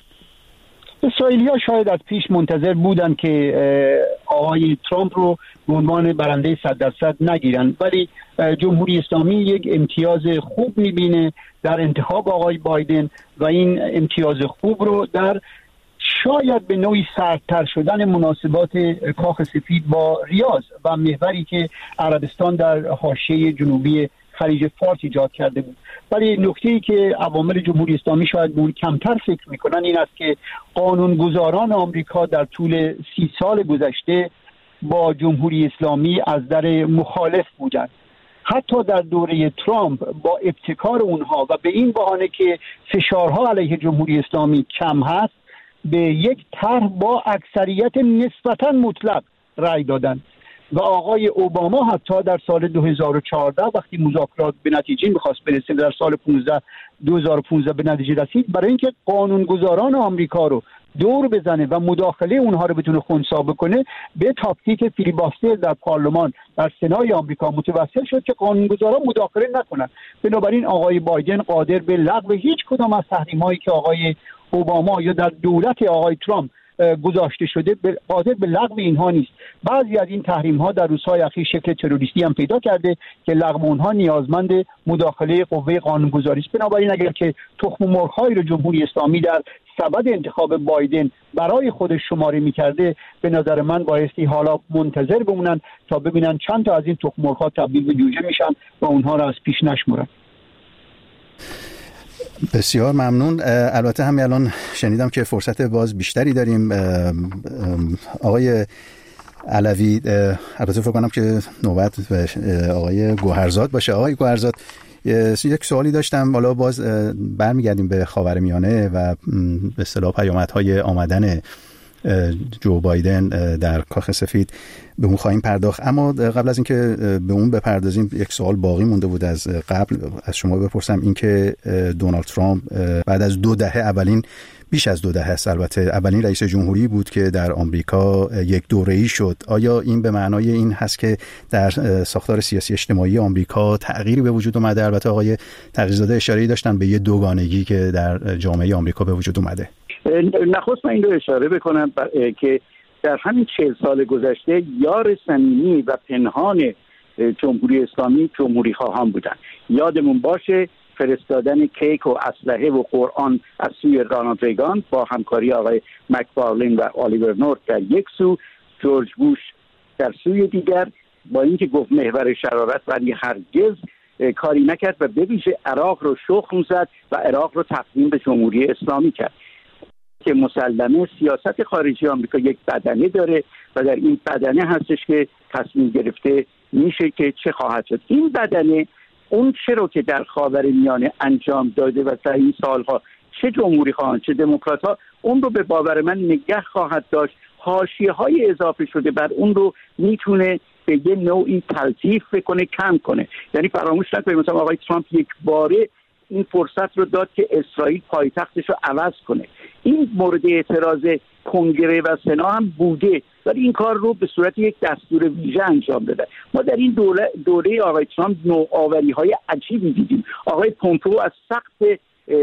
اسرائیلی‌ها شاید از پیش منتظر بودن که آقای ترامپ رو به عنوان برنده صد درصد نگیرن، ولی جمهوری اسلامی یک امتیاز خوب میبینه در انتخاب آقای بایدن و این امتیاز خوب رو در شاید به نوعی سردتر شدن مناسبات کاخ سفید با ریاض و محوری که عربستان در حاشیه جنوبی خلیج فارس ایجاد کرده بود. ولی نکته‌ای که عوامل جمهوری اسلامی شاید بود کمتر فکر میکنن این است که قانونگذاران آمریکا در طول سی سال گذشته با جمهوری اسلامی از در مخالف بودند. حتی در دوره ترامپ با ابتکار اونها و به این بهانه که فشارها علیه جمهوری اسلامی کم هست به یک طرح با اکثریت نسبتاً مطلق رأی دادند و آقای اوباما حتی در سال دو هزار و چهارده وقتی مذاکرات به نتیجه می‌خواست برسه در سال دو هزار و پانزده به نتیجه رسید، برای اینکه قانونگذاران آمریکا رو دور بزنه و مداخله اونها رو بتونه خنثی بکنه به تاکتیک فیلیباستر در پارلمان در سنای آمریکا متوسل شد که قانونگذاران مداخله نکنن. بنابراین آقای بایدن قادر به لغو هیچ کدام از تحریم‌هایی که آقای اوباما یا در دولت آقای ترامپ گذاشته شده قادر به لغو اینها نیست. بعضی از این تحریم ها در روزهای اخیر شکل تروریستی هم پیدا کرده که لغو اونها نیازمند مداخله قوه قانونگذاری است. بنابراین اگر که تخم مرغ‌هایی رو جمهوری اسلامی در سبد انتخاب بایدن برای خودش شماره می‌کرده، به نظر من بایستی حالا منتظر بمونن تا ببینن چند تا از این تخم مرغ‌ها تبدیل به جوجه میشن و اونها رو از پیش نشمرن. بسیار ممنون. البته همین الان شنیدم که فرصت باز بیشتری داریم. آقای علوی، البته فکر کنم که نوبت آقای گوهرزاد باشه. آقای گوهرزاد، یک سوالی داشتم، حالا باز برمیگردیم به خاورمیانه و به اصطلاح پیامدهای آمدن جو بایدن در کاخ سفید به اون خواهیم پرداخت. اما قبل از اینکه به اون بپردازیم یک سوال باقی مونده بود از قبل از شما بپرسم، اینکه دونالد ترامپ بعد از دو دهه، اولین بیش از دو دهه است البته، اولین رئیس جمهوری بود که در آمریکا یک دوره‌ای شد. آیا این به معنای این هست که در ساختار سیاسی اجتماعی آمریکا تغییری به وجود اومده؟ البته آقای تقی‌زاده اشاره‌ای داشتن به یه دوگانگی که در جامعه آمریکا به وجود اومده. نخست من این رو اشاره بکنم که در همین چهل سال گذشته یار صمیمی و پنهان جمهوری اسلامی جمهوری خواهان بودن. یادمون باشه فرستادن کیک و اسلحه و قرآن از سوی رونالد ریگان با همکاری آقای مکفارلین و الیور نورت در یک سو، جورج بوش در سوی دیگر، با اینکه گفت محور شرارت ولی هرگز کاری نکرد و به ویژه عراق رو شخم زد و عراق رو تقدیم به جمهوری اسلامی کرد. که مسلمه سیاست خارجی آمریکا یک بدنه داره و در این بدنه هستش که تصمیم گرفته میشه که چه خواهد شد. این بدنه اون چه رو که در خاورمیانه انجام داده و در این سالها چه جمهوری خواهان چه دموکرات ها اون رو به باور من نگه خواهد داشت. حاشیه های اضافه شده بر اون رو میتونه به یه نوعی تلطیف بکنه، کم کنه. یعنی فراموش نکنید مثلا آقای ترامپ یک باره این فرصت رو داد که اسرائیل پایتختش رو عوض کنه. این مورد اعتراض کنگره و سنا هم بوده، ولی این کار رو به صورت یک دستور ویژه انجام داده. ما در این دوره, دوره آقای ترامپ نوآوری‌های عجیبی دیدیم. آقای پومپئو از سقف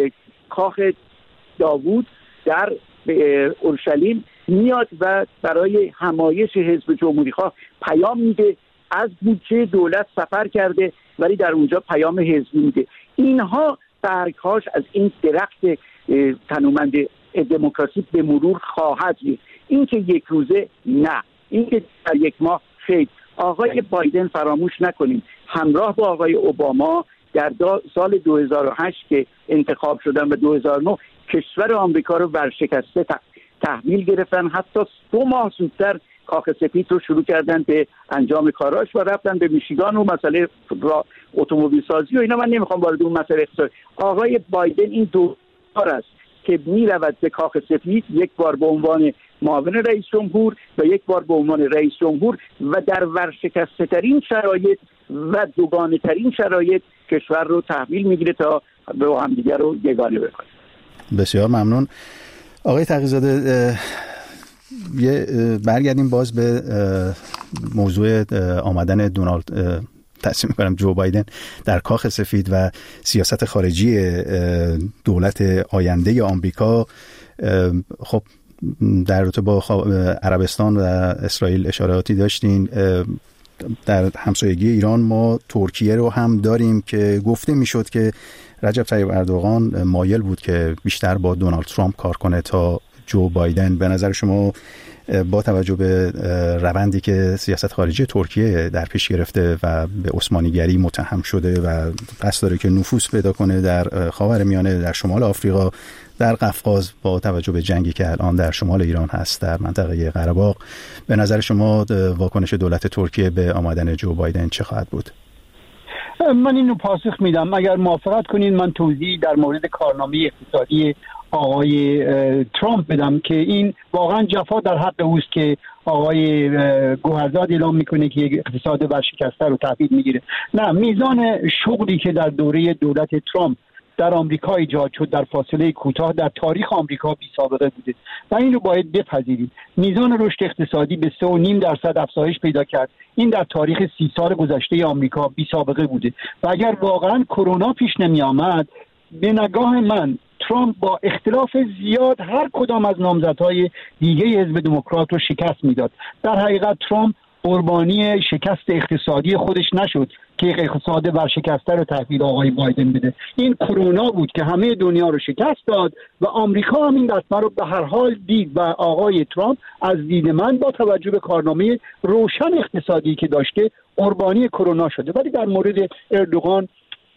کاخ داوود در اورشلیم میاد و برای حمایش حزب جمهوری‌خواه پیام میده، از بودجه دولت سفر کرده ولی در اونجا پیام حزبی میده. اینها برگهاش از این درخت تنومند دموکراسی به مرور خواهد ریخت. این که یک روزه نه، این که در یک ماه خیر. آقای بایدن فراموش نکنیم همراه با آقای اوباما در سال دو هزار و هشت که انتخاب شدن و دو هزار و نه کشور آمریکا رو ورشکسته تحویل گرفتن. حتی دو ماه زودتر کاخ سفید رو شروع کردن به انجام کاراش و رفتن به میشیگان و مسئله اتومبیل سازی و اینا. من نمیخوام وارد اون مسئله اقتصادی. آقای بایدن این دو بار است که میرود به کاخ سفید، یک بار به عنوان معاون رئیس جمهور و یک بار به عنوان رئیس جمهور و در ورشکسته ترین شرایط و دوگانه ترین شرایط کشور رو تحویل میگیره تا به همدیگر رو یگانه بکنه. بسیار ممنون آقای تقی‌زاده. یه برگردیم باز به موضوع آمدن دونالد تصمیم می‌کنم جو بایدن در کاخ سفید و سیاست خارجی دولت آینده آمریکا. خب در رابطه با عربستان و اسرائیل اشاراتی داشتین. در همسایگی ایران ما ترکیه رو هم داریم که گفته میشد که رجب طیب اردوغان مایل بود که بیشتر با دونالد ترامپ کار کنه تا جو بایدن. به نظر شما با توجه به روندی که سیاست خارجی ترکیه در پیش گرفته و به عثمانیگری متهم شده و قصد داره که نفوذ پیدا کنه در خاورمیانه، در شمال آفریقا، در قفقاز، با توجه به جنگی که الان در شمال ایران هست در منطقه قره باغ، به نظر شما واکنش دولت ترکیه به آمدن جو بایدن چه خواهد بود؟ من اینو پاسخ میدم. اگر موافقت کنید من توضیح در مورد کارنامه اقتصادی آقای ترامپ بدم که این واقعا جفا در حق اوست که آقای گوهرزاد اعلام میکنه که یک اقتصاد ورشکسته رو تحویل میگیره. نه، میزان شغلی که در دوره دولت ترامپ در آمریکا ایجاد شد در فاصله کوتاه در تاریخ آمریکا بی سابقه بوده و این رو باید بپذیرید. میزان رشد اقتصادی به سه و نیم درصد افزایش پیدا کرد. این در تاریخ سی سال گذشته آمریکا بی سابقه بوده و اگر واقعا کرونا پیش نمی آمد، به نگاه من ترامپ با اختلاف زیاد هر کدام از نامزدهای دیگه حزب دموکرات رو شکست میداد. در حقیقت ترامپ قربانی شکست اقتصادی خودش نشد که اقتصاد ورشکسته رو تحویل آقای بایدن بده. این کرونا بود که همه دنیا رو شکست داد و آمریکا هم این دستمه رو به هر حال دید و آقای ترامپ از دید من با توجه به کارنامه روشن اقتصادی که داشته قربانی کرونا شده. ولی در مورد اردوغان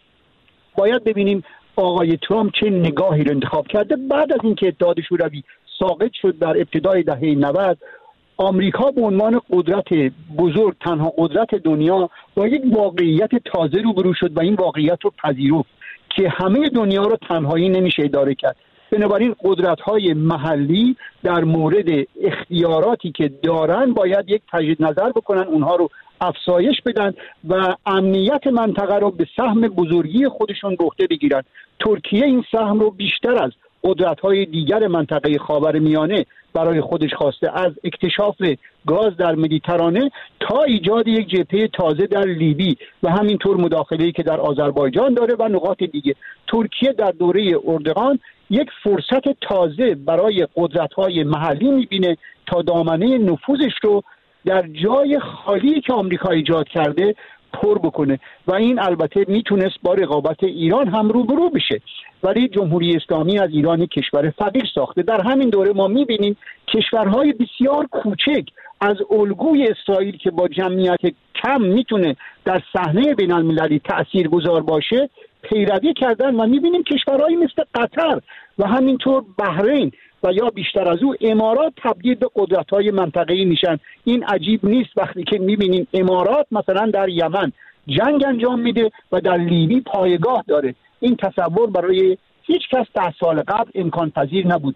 باید ببینیم آقای ترامپ چه نگاهی رو انتخاب کرده. بعد از اینکه اتحاد شوروی ساقط شد در ابتدای دهه نود، آمریکا به عنوان قدرت بزرگ، تنها قدرت دنیا، با یک واقعیت تازه روبرو شد و این واقعیت رو پذیرفت که همه دنیا رو تنهایی نمیشه اداره کرد. بنابراین قدرت‌های محلی در مورد اختیاراتی که دارن باید یک تجدید نظر بکنن، اونها رو افزایش بدن و امنیت منطقه رو به سهم بزرگی خودشون به عهده بگیرن. ترکیه این سهم رو بیشتر از قدرت‌های دیگر منطقه خاورمیانه برای خودش خواسته، از اکتشاف گاز در مدیترانه تا ایجاد یک جبهه تازه در لیبی و همینطور مداخله‌ای که در آذربایجان داره و نقاط دیگه. ترکیه در دوره اردوغان یک فرصت تازه برای قدرت‌های محلی می‌بینه تا دامنه نفوذش رو در جای خالی که آمریکا ایجاد کرده پر بکنه و این البته میتونست با رقابت ایران هم روبرو بشه، ولی جمهوری اسلامی از ایران کشور فقیر ساخته. در همین دوره ما میبینیم کشورهای بسیار کوچک از الگوی اسرائیل که با جمعیت کم میتونه در صحنه بین المللی تاثیرگذار باشه پیروی کردن و میبینیم کشورهایی مثل قطر و همینطور بحرین و یا بیشتر از او امارات تبدیل به قدرت‌های منطقه‌ای میشن. این عجیب نیست وقتی که میبینیم امارات مثلا در یمن جنگ انجام میده و در لیبی پایگاه داره. این تصور برای هیچ کس ده سال قبل امکان پذیر نبود.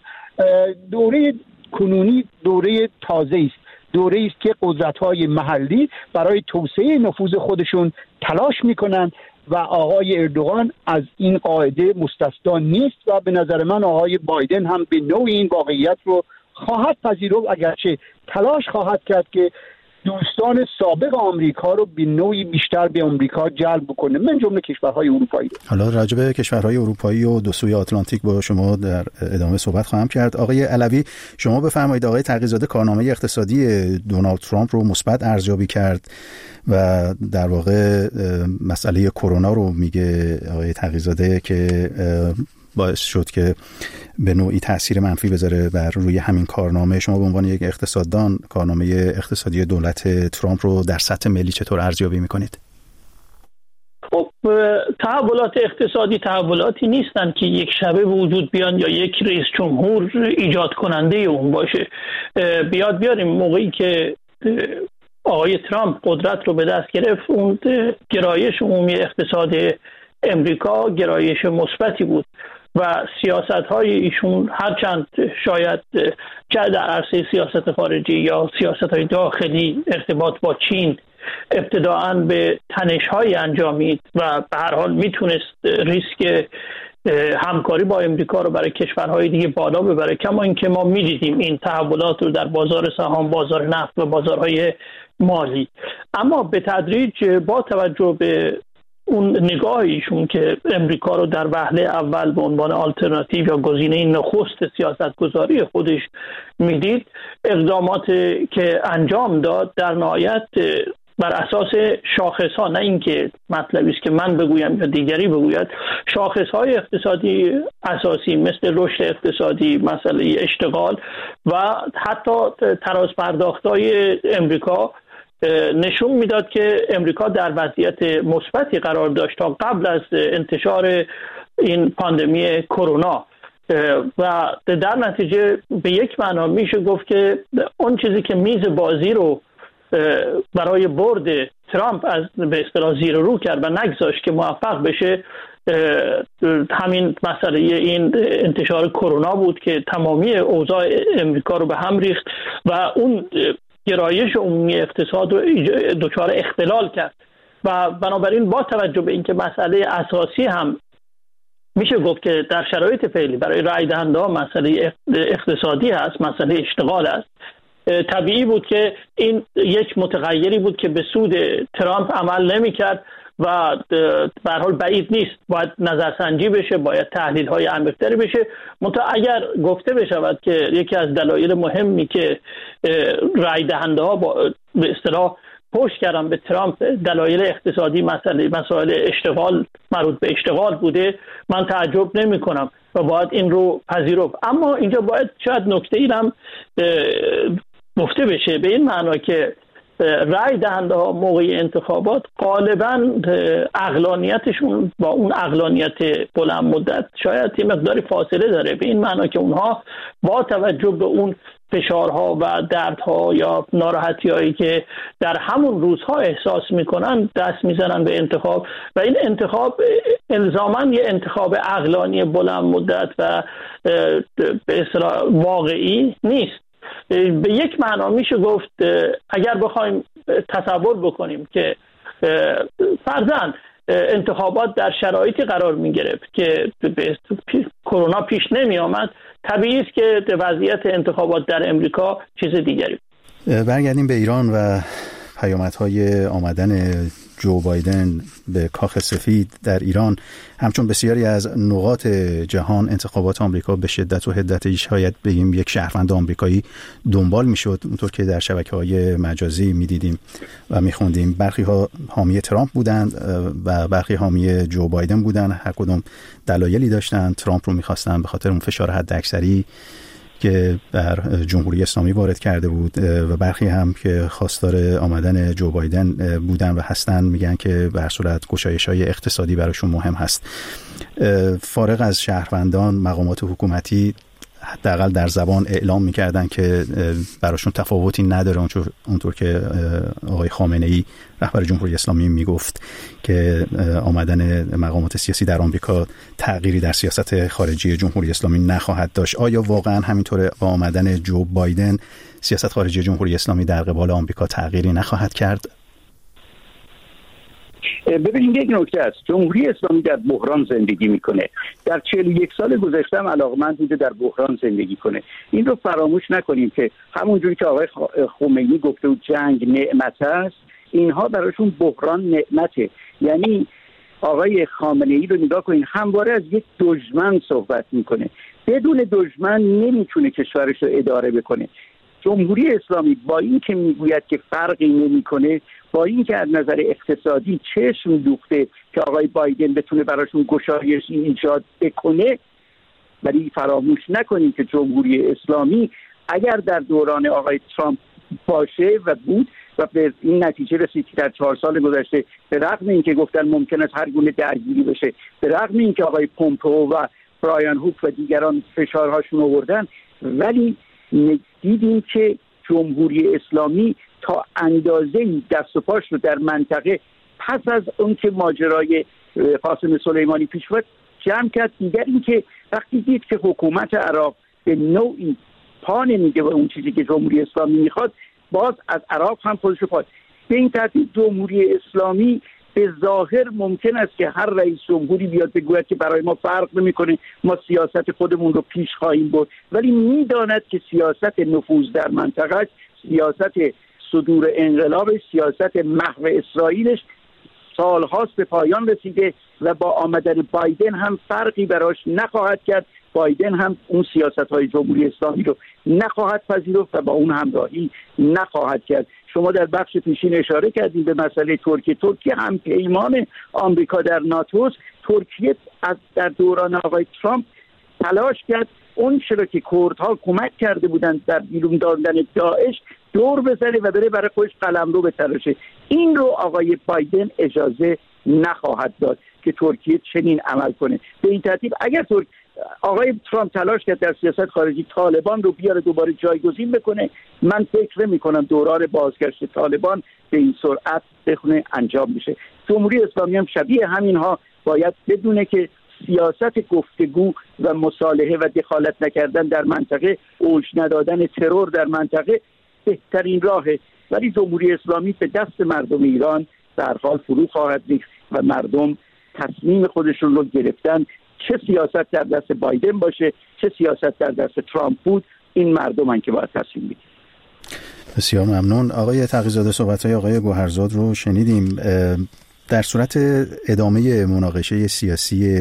دوره کنونی دوره تازه است، دوره است که قدرت‌های محلی برای توسعه نفوذ خودشون تلاش میکنن و آقای اردوغان از این قاعده مستثنا نیست و به نظر من آقای بایدن هم به نوعی این واقعیت رو خواهد پذیرفت، اگرچه تلاش خواهد کرد که دوستان سابق آمریکا رو به نوعی بیشتر به آمریکا جلب کنه، من جمله کشورهای اروپایی. حالا راجع به کشورهای اروپایی و دو سوی آتلانتیک با شما در ادامه صحبت خواهم کرد. آقای علوی، شما بفرمایید. آقای تقی‌زاده کارنامه اقتصادی دونالد ترامپ رو مثبت ارزیابی کرد و در واقع مسئله کرونا رو میگه آقای تقی‌زاده که باعث شد که به نوعی تأثیر منفی بذاره بر روی همین کارنامه. شما به عنوان یک اقتصاددان کارنامه اقتصادی دولت ترامپ رو در سطح ملی چطور ارزیابی میکنید؟ خب تحولات اقتصادی تحولاتی نیستن که یک شبه وجود بیان یا یک رئیس جمهور ایجاد کننده اون باشه. بیاد بیاریم موقعی که آقای ترامپ قدرت رو به دست گرفت، اون گرایش عمومی اقتصاد امریکا گرایش مثبتی بود و سیاست‌های ایشون هرچند شاید چه در عرصه سیاست خارجی یا سیاست‌های داخلی ارتباط با چین ابتداعاً به تنش‌های انجامید و به هر حال میتونست ریسک همکاری با امریکا رو برای کشورهای دیگه بالا ببره، کما اینکه ما می‌دیدیم این تحولات رو در بازار سهام، بازار نفت و بازارهای مالی. اما به تدریج با توجه به اون نگاه ایشون که امریکا رو در وهله اول به عنوان آلترناتیو یا گزینه نخست سیاستگذاری خودش میدید، اقدامات که انجام داد در نهایت بر اساس شاخص‌ها، نه اینکه مطلبی است که من بگویم یا دیگری بگوید، شاخص‌های اقتصادی اساسی مثل رشد اقتصادی، مسئله اشتغال و حتی تراز پرداخت‌های امریکا نشون میداد که امریکا در وضعیت مثبتی قرار داشت تا قبل از انتشار این پاندمی کرونا و در نتیجه به یک معنا میشه گفت که اون چیزی که میز بازی رو برای برد ترامپ از به اصطلاح زیر رو کرد و نگذاشت که موفق بشه، همین مسئله این انتشار کرونا بود که تمامی اوضاع امریکا رو به هم ریخت و اون گرایش عمومی اقتصاد رو دچار اختلال کرد و بنابراین با توجه به اینکه مسئله اساسی هم میشه گفت که در شرایط فعلی برای رای دهنده ها مسئله اقتصادی هست، مسئله اشتغال است، طبیعی بود که این یک متغیری بود که به سود ترامپ عمل نمی کرد و به هر حال بعید نیست باید نظرسنجی بشه، باید تحلیل های عمیق‌تری بشه. منتها اگر گفته بشود که یکی از دلایل مهمی که رای دهنده ها با به اصطلاح پشت کردن به ترامپ دلایل اقتصادی، مسئله مسائل اشتغال، مربوط به اشتغال بوده، من تعجب نمی کنم و باید این رو پذیرفت. اما اینجا باید شاید نکته ای هم گفته بشه به این معنا که رای دهنده ها موقع انتخابات غالباً عقلانیتشون با اون عقلانیت بلند مدت شاید یه مقداری فاصله داره، به این معنا که اونها با توجه به اون فشارها و دردها یا ناراحتی‌هایی که در همون روزها احساس میکنن دست میزنن به انتخاب و این انتخاب الزاماً یه انتخاب عقلانی بلند مدت و به اصطلاح واقعی نیست. به یک معنا میشه گفت اگر بخوایم تصور بکنیم که فرضاً انتخابات در شرایطی قرار میگرفت که کرونا پیش نمی آمد، طبیعی است که وضعیت انتخابات در امریکا چیز دیگری. برگردیم به ایران و پیامدهای آمدن جو بایدن به کاخ سفید در ایران. همچون بسیاری از نقاط جهان انتخابات آمریکا به شدت و حدت شاید بگیم یک شهروند آمریکایی دنبال میشد، اونطور که در شبکه‌های مجازی میدیدیم و میخوندیم. برخی ها حامی ترامپ بودند و برخی حامی جو بایدن بودند، هر کدوم دلایلی داشتند. ترامپ رو میخواستن به خاطر اون فشار حداکثری که در جمهوری اسلامی وارد کرده بود و برخی هم که خواستار آمدن جو بایدن بودن و هستن میگن که به هر صورت گشایش‌های اقتصادی براشون مهم هست. فارغ از شهروندان، مقامات حکومتی حداقل در زبان اعلام میکردن که براشون تفاوتی نداره، اونطور که آقای خامنه‌ای رهبر جمهوری اسلامی میگفت که آمدن مقامات سیاسی در آمریکا تغییری در سیاست خارجی جمهوری اسلامی نخواهد داشت. آیا واقعا همینطوره با آمدن جو بایدن سیاست خارجی جمهوری اسلامی در قبال آمریکا تغییری نخواهد کرد؟ ببینید یک نکته است، جمهوری اسلامی در بحران زندگی میکنه. در چهل و یک سال گذشته هم علاقمند بوده در بحران زندگی کنه. این رو فراموش نکنیم که همونجوری که آقای خمینی گفته بود جنگ نعمت است، اینها براشون بحران نعمته. یعنی آقای خامنه‌ای رو نگاه کنین، همواره از یک دشمن صحبت میکنه. بدون دشمن نمیتونه کشورش رو اداره بکنه. جمهوری اسلامی با این که میگوید که فرقی نمیکنه، با این که از نظر اقتصادی چشم دوخته که آقای بایدن بتونه براشون گشایش ایجاد بکنه، ولی فراموش نکنیم که جمهوری اسلامی اگر در دوران آقای ترامپ باشه و بود و به این نتیجه رسید که در چهار سال گذشته به رغم اینکه گفتن ممکن است هر گونه درگیری بشه، به رغم اینکه آقای پومپئو و برایان هوک و دیگران فشارهاشون آوردن، ولی دیدیم که جمهوری اسلامی تا اندازه‌ای دست و پاش رو در منطقه پس از اون که ماجرای قاسم سلیمانی پیش رفت جمع کرد. دیگر این که وقتی دید که حکومت عراق به نوعی پا نمیده و اون چیزی که جمهوری اسلامی میخواد، باز از عراق هم خودش رو پاس. به این ترتیب جمهوری اسلامی به ظاهر ممکن است که هر رئیس جمهوری بیاد بگوید که برای ما فرق نمیکنه، ما سیاست خودمون رو پیش خواهیم برد، ولی میداند که سیاست نفوذ در منطقه، سیاست صدور انقلابش، سیاست محو اسرائیلش سالهاست به پایان رسیده و با آمدن بایدن هم فرقی براش نخواهد کرد. بایدن هم اون سیاست‌های جمهوری اسلامی رو نخواهد پذیرفت و با اون همراهی نخواهد کرد. شما در بخش پیشین اشاره کردیم به مسئله ترکیه. ترکیه هم پیمان آمریکا در ناتو. ترکیه از در دوران آقای ترامپ تلاش کرد اون چرا که کردها کمک کرده بودند در بیرون دادن داعش دور بزنه و بره برای خودش قلمرو بتراشه. این رو آقای بایدن اجازه نخواهد داد که ترکیه چنین عمل کنه. به این ترتیب اگر ترک... آقای ترامپ تلاش کرد در سیاست خارجی طالبان رو بیاره دوباره جایگزین بکنه، من فکر میکنم دوران بازگشت طالبان به این سرعت بخونه انجام میشه. جمهوری اسلامی هم شبیه همینها باید بدونه که سیاست گفتگو و مصالحه و دخالت نکردن در منطقه، اوج ندادن ترور در منطقه بهترین راهه، ولی جمهوری اسلامی به دست مردم ایران در حال فرو خواهد ریخت و مردم تصمیم خودشون رو گرفتن. چه سیاست در دست بایدن باشه، چه سیاست در دست ترامپ بود، این مردمن که باید تصمیم بگیرن. بسیار ممنون. آقای تقی‌زاده، صحبت‌های آقای گوهرزاد رو شنیدیم. در صورت ادامه مناقشه سیاسی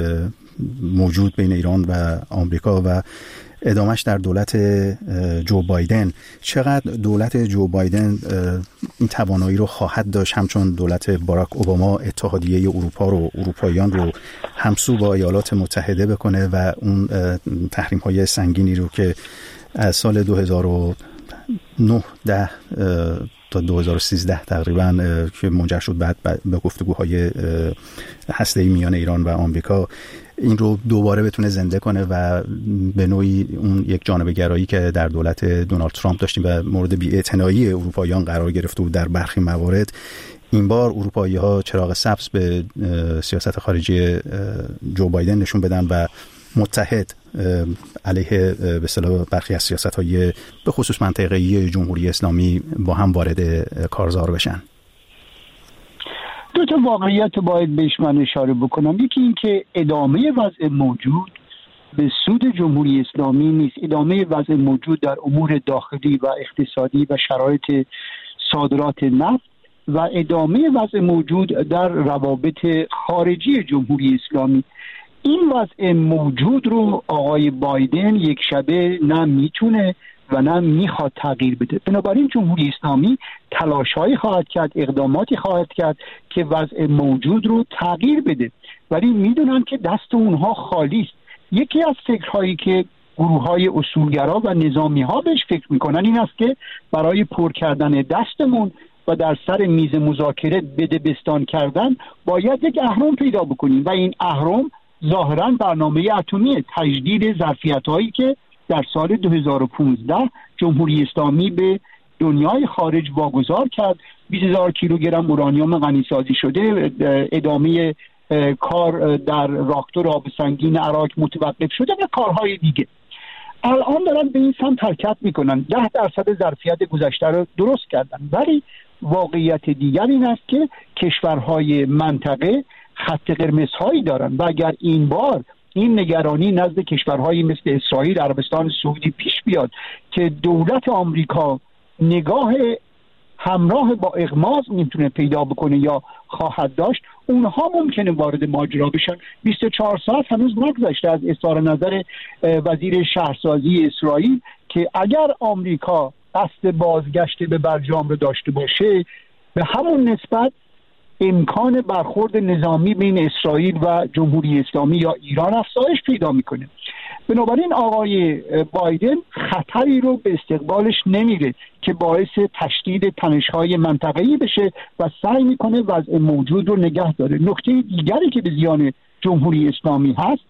موجود بین ایران و آمریکا و ادامهش در دولت جو بایدن، چقدر دولت جو بایدن این توانایی رو خواهد داشت همچون دولت باراک اوباما اتحادیه اروپا رو، اروپاییان رو همسو با ایالات متحده بکنه و اون تحریم‌های سنگینی رو که از سال دو هزار و نه ده تا دو هزار و سیزده تقریبا که منجر شد بعد به گفتگوهای هسته‌ای میان ایران و آمریکا این رو دوباره بتونه زنده کنه و به نوعی اون یک جانبه گرایی که در دولت دونالد ترامپ داشتیم و مورد بی‌اعتنایی اروپاییان قرار گرفته بود در برخی موارد، این بار اروپایی‌ها چراغ سبز به سیاست خارجی جو بایدن نشون بدن و متحد علیه به اصطلاح برخی از سیاست‌های به خصوص منطقه‌ای جمهوری اسلامی با هم وارد کارزار بشن. دو تا واقعیت باید بهش من اشاره بکنم. یکی این که ادامه وضع موجود به سود جمهوری اسلامی نیست. ادامه وضع موجود در امور داخلی و اقتصادی و شرایط صادرات نفت و ادامه وضع موجود در روابط خارجی جمهوری اسلامی. این وضع موجود رو آقای بایدن یک شبه نه میتونه و نه میخواد تغییر بده. بنابراین جمهوری اسلامی تلاش‌هایی خواهد کرد، اقداماتی خواهد کرد که وضع موجود رو تغییر بده، ولی میدونن که دست اونها خالی است. یکی از فکرهایی که گروه‌های اصولگرا و نظامی‌ها بهش فکر میکنن این است که برای پر کردن دستمون و در سر میز مذاکره بده بستان کردن باید یک اهرم پیدا بکنیم و این اهرم ظاهراً برنامه اتمی تجدید ظرفیت‌هایی که در سال دو هزار و پانزده جمهوری اسلامی به دنیای خارج واگذار کرد. بیست هزار کیلوگرم اورانیوم غنیسازی شده، ادامه کار در راکتور آب سنگین عراق متوقف شده و کارهای دیگه. الان دارن به این سمت حرکت میکنن، ده درصد ظرفیت گذشته رو درست کردن، ولی واقعیت دیگر این است که کشورهای منطقه خط قرمزهایی دارن و اگر این بار این نگرانی نزد کشورهایی مثل اسرائیل، عربستان سعودی پیش بیاد که دولت آمریکا نگاه همراه با اغماض میتونه پیدا بکنه یا خواهد داشت، اونها ممکنه وارد ماجرا بشن. بیست و چهار ساعت هنوز نگذشته از اظهار نظر وزیر شهرسازی اسرائیل که اگر آمریکا قصد بازگشت به برجام رو داشته باشه به همون نسبت امکان برخورد نظامی بین اسرائیل و جمهوری اسلامی یا ایران افزایش پیدا میکنه. بنابراین آقای بایدن خطری رو به استقبالش نمیره که باعث تشدید تنش‌های منطقه‌ای بشه و سعی میکنه وضع موجود رو نگه داره. نکته دیگری که به زیان جمهوری اسلامی هست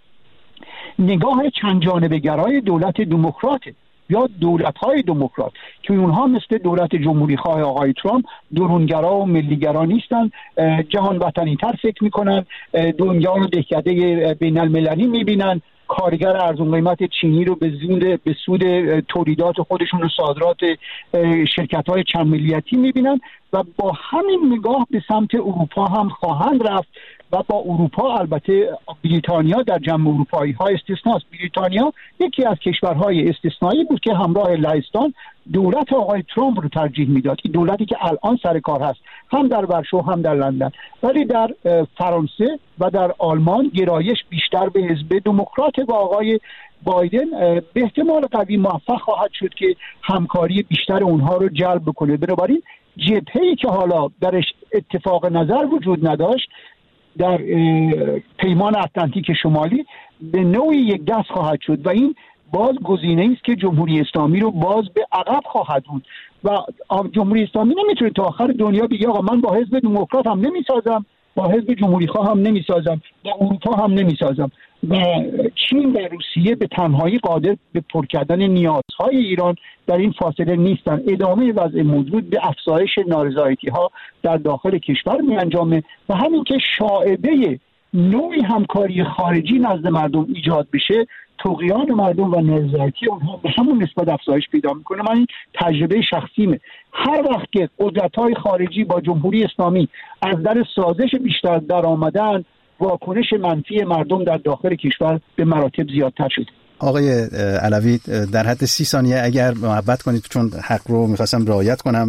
نگاه چند جانبه گرای دولت دموکراته یا دولت‌های دموکرات که اونها مثل دولت جمهوری خواه آقای ترامپ درونگرا و ملیگرا نیستن، جهان وطنی تر فکر میکنن، دنیا رو دهکده بین المللی میبینن، کارگر ارزون قیمت چینی رو به سود به سود تولیدات خودشون و صادرات شرکت‌های چند ملیتی میبینن و با همین نگاه به سمت اروپا هم خواهند رفت و با اروپا، البته بریتانیا در جمع اروپایی ها استثناست. بریتانیا یکی از کشورهای استثنایی بود که همراه لهستان دولت آقای ترامپ رو ترجیح میداد، این دولتی که الان سر کار هست هم در ورشو هم در لندن. ولی در فرانسه و در آلمان گرایش بیشتر به حزب دموکرات و آقای بایدن به احتمال قوی موفق خواهد شد که همکاری بیشتر اونها رو جلب بکنه. بنابراین جبهه‌ای که حالا درش اتفاق نظر وجود نداشت در پیمان اتلانتیک شمالی به نوعی یک دست خواهد شد و این باز گزینه‌ای است که جمهوری اسلامی رو باز به عقب خواهد بود و جمهوری اسلامی نمیتونه تا آخر دنیا بگه آقا من با حزب دموکرات هم نمیسازم، با حزب جمهوری خواه هم نمیسازم، با اروپا هم نمیسازم. و چین و روسیه به تنهایی قادر به پر کردن نیازهای ایران در این فاصله نیستن. ادامه وضع موجود به افزایش نارضایتی‌ها در داخل کشور می انجامه و همین که شائبه نوعی همکاری خارجی نزد مردم ایجاد بشه، طغیان مردم و نارضایتی اونها به همون نسبت افزایش پیدا میکنه. من این تجربه شخصیمه. هر وقت که قدرت‌های خارجی با جمهوری اسلامی از در سازش بیشتر در آمدن، واکنش منفی مردم در داخل کشور به مراتب زیادتر شده. آقای علوی در حد سی ثانیه اگر محبت کنید، چون حق رو میخواستم رعایت کنم،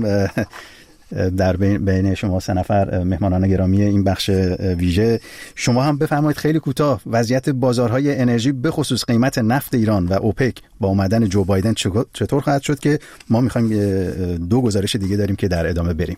در بین شما سه نفر مهمانان گرامی این بخش ویژه، شما هم بفرمایید خیلی کوتاه وضعیت بازارهای انرژی به خصوص قیمت نفت ایران و اوپک با اومدن جو بایدن چطور خواهد شد که ما میخوایم دو گزارش دیگه داریم که در ادامه بریم.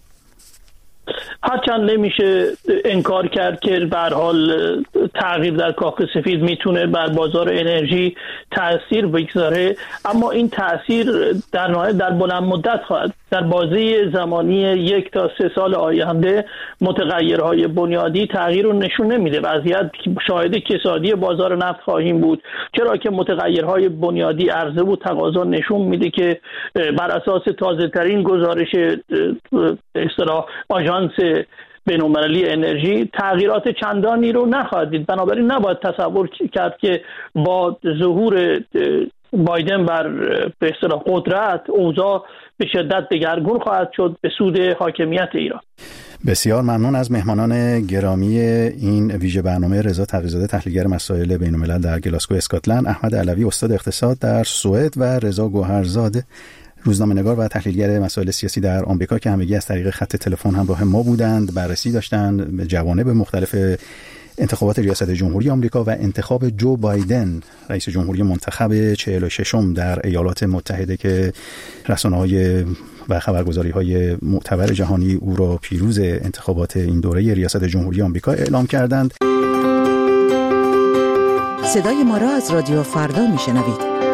هرچند نمیشه انکار کرد که به هر حال تغییر در کاخ سفید میتونه بر بازار انرژی تأثیر بگذاره، اما این تأثیر در نهایت در بلند مدت خواهد در بازه زمانی یک تا سه سال آینده متغیرهای بنیادی تغییر رو نشون نمیده. وضعیت شاهد کسادی بازار نفت خواهیم بود، چرا که متغیرهای بنیادی عرضه و تقاضا نشون میده که بر اساس تازه ترین گزارش اصطلاح آژانس بین‌المللی انرژی تغییرات چندانی رو نخواهد دید. بنابراین نباید تصور کرد که با ظهور بایدن بر به اصطلاح قدرت اوضاع به شدت دگرگون خواهد شد به سود حاکمیت ایران. بسیار ممنون از مهمانان گرامی این ویژه برنامه. رضا تقی‌زاده، تحلیلگر مسائل بین‌الملل در گلاسگو اسکاتلند، احمد علوی، استاد اقتصاد در سوئد و رضا گوهرزاده، روزنامه‌نگار و تحلیلگر مسائل سیاسی در آمریکا که همگی از طریق خط تلفن همراه ما بودند. بررسی داشتند به جوانب مختلف انتخابات ریاست جمهوری آمریکا و انتخاب جو بایدن رئیس جمهوری منتخب چهل و ششم در ایالات متحده که رسانه‌های و خبرگزاری‌های معتبر جهانی او را پیروز انتخابات این دوره ریاست جمهوری آمریکا اعلام کردند. صدای ما را از رادیو فردا میشنوید.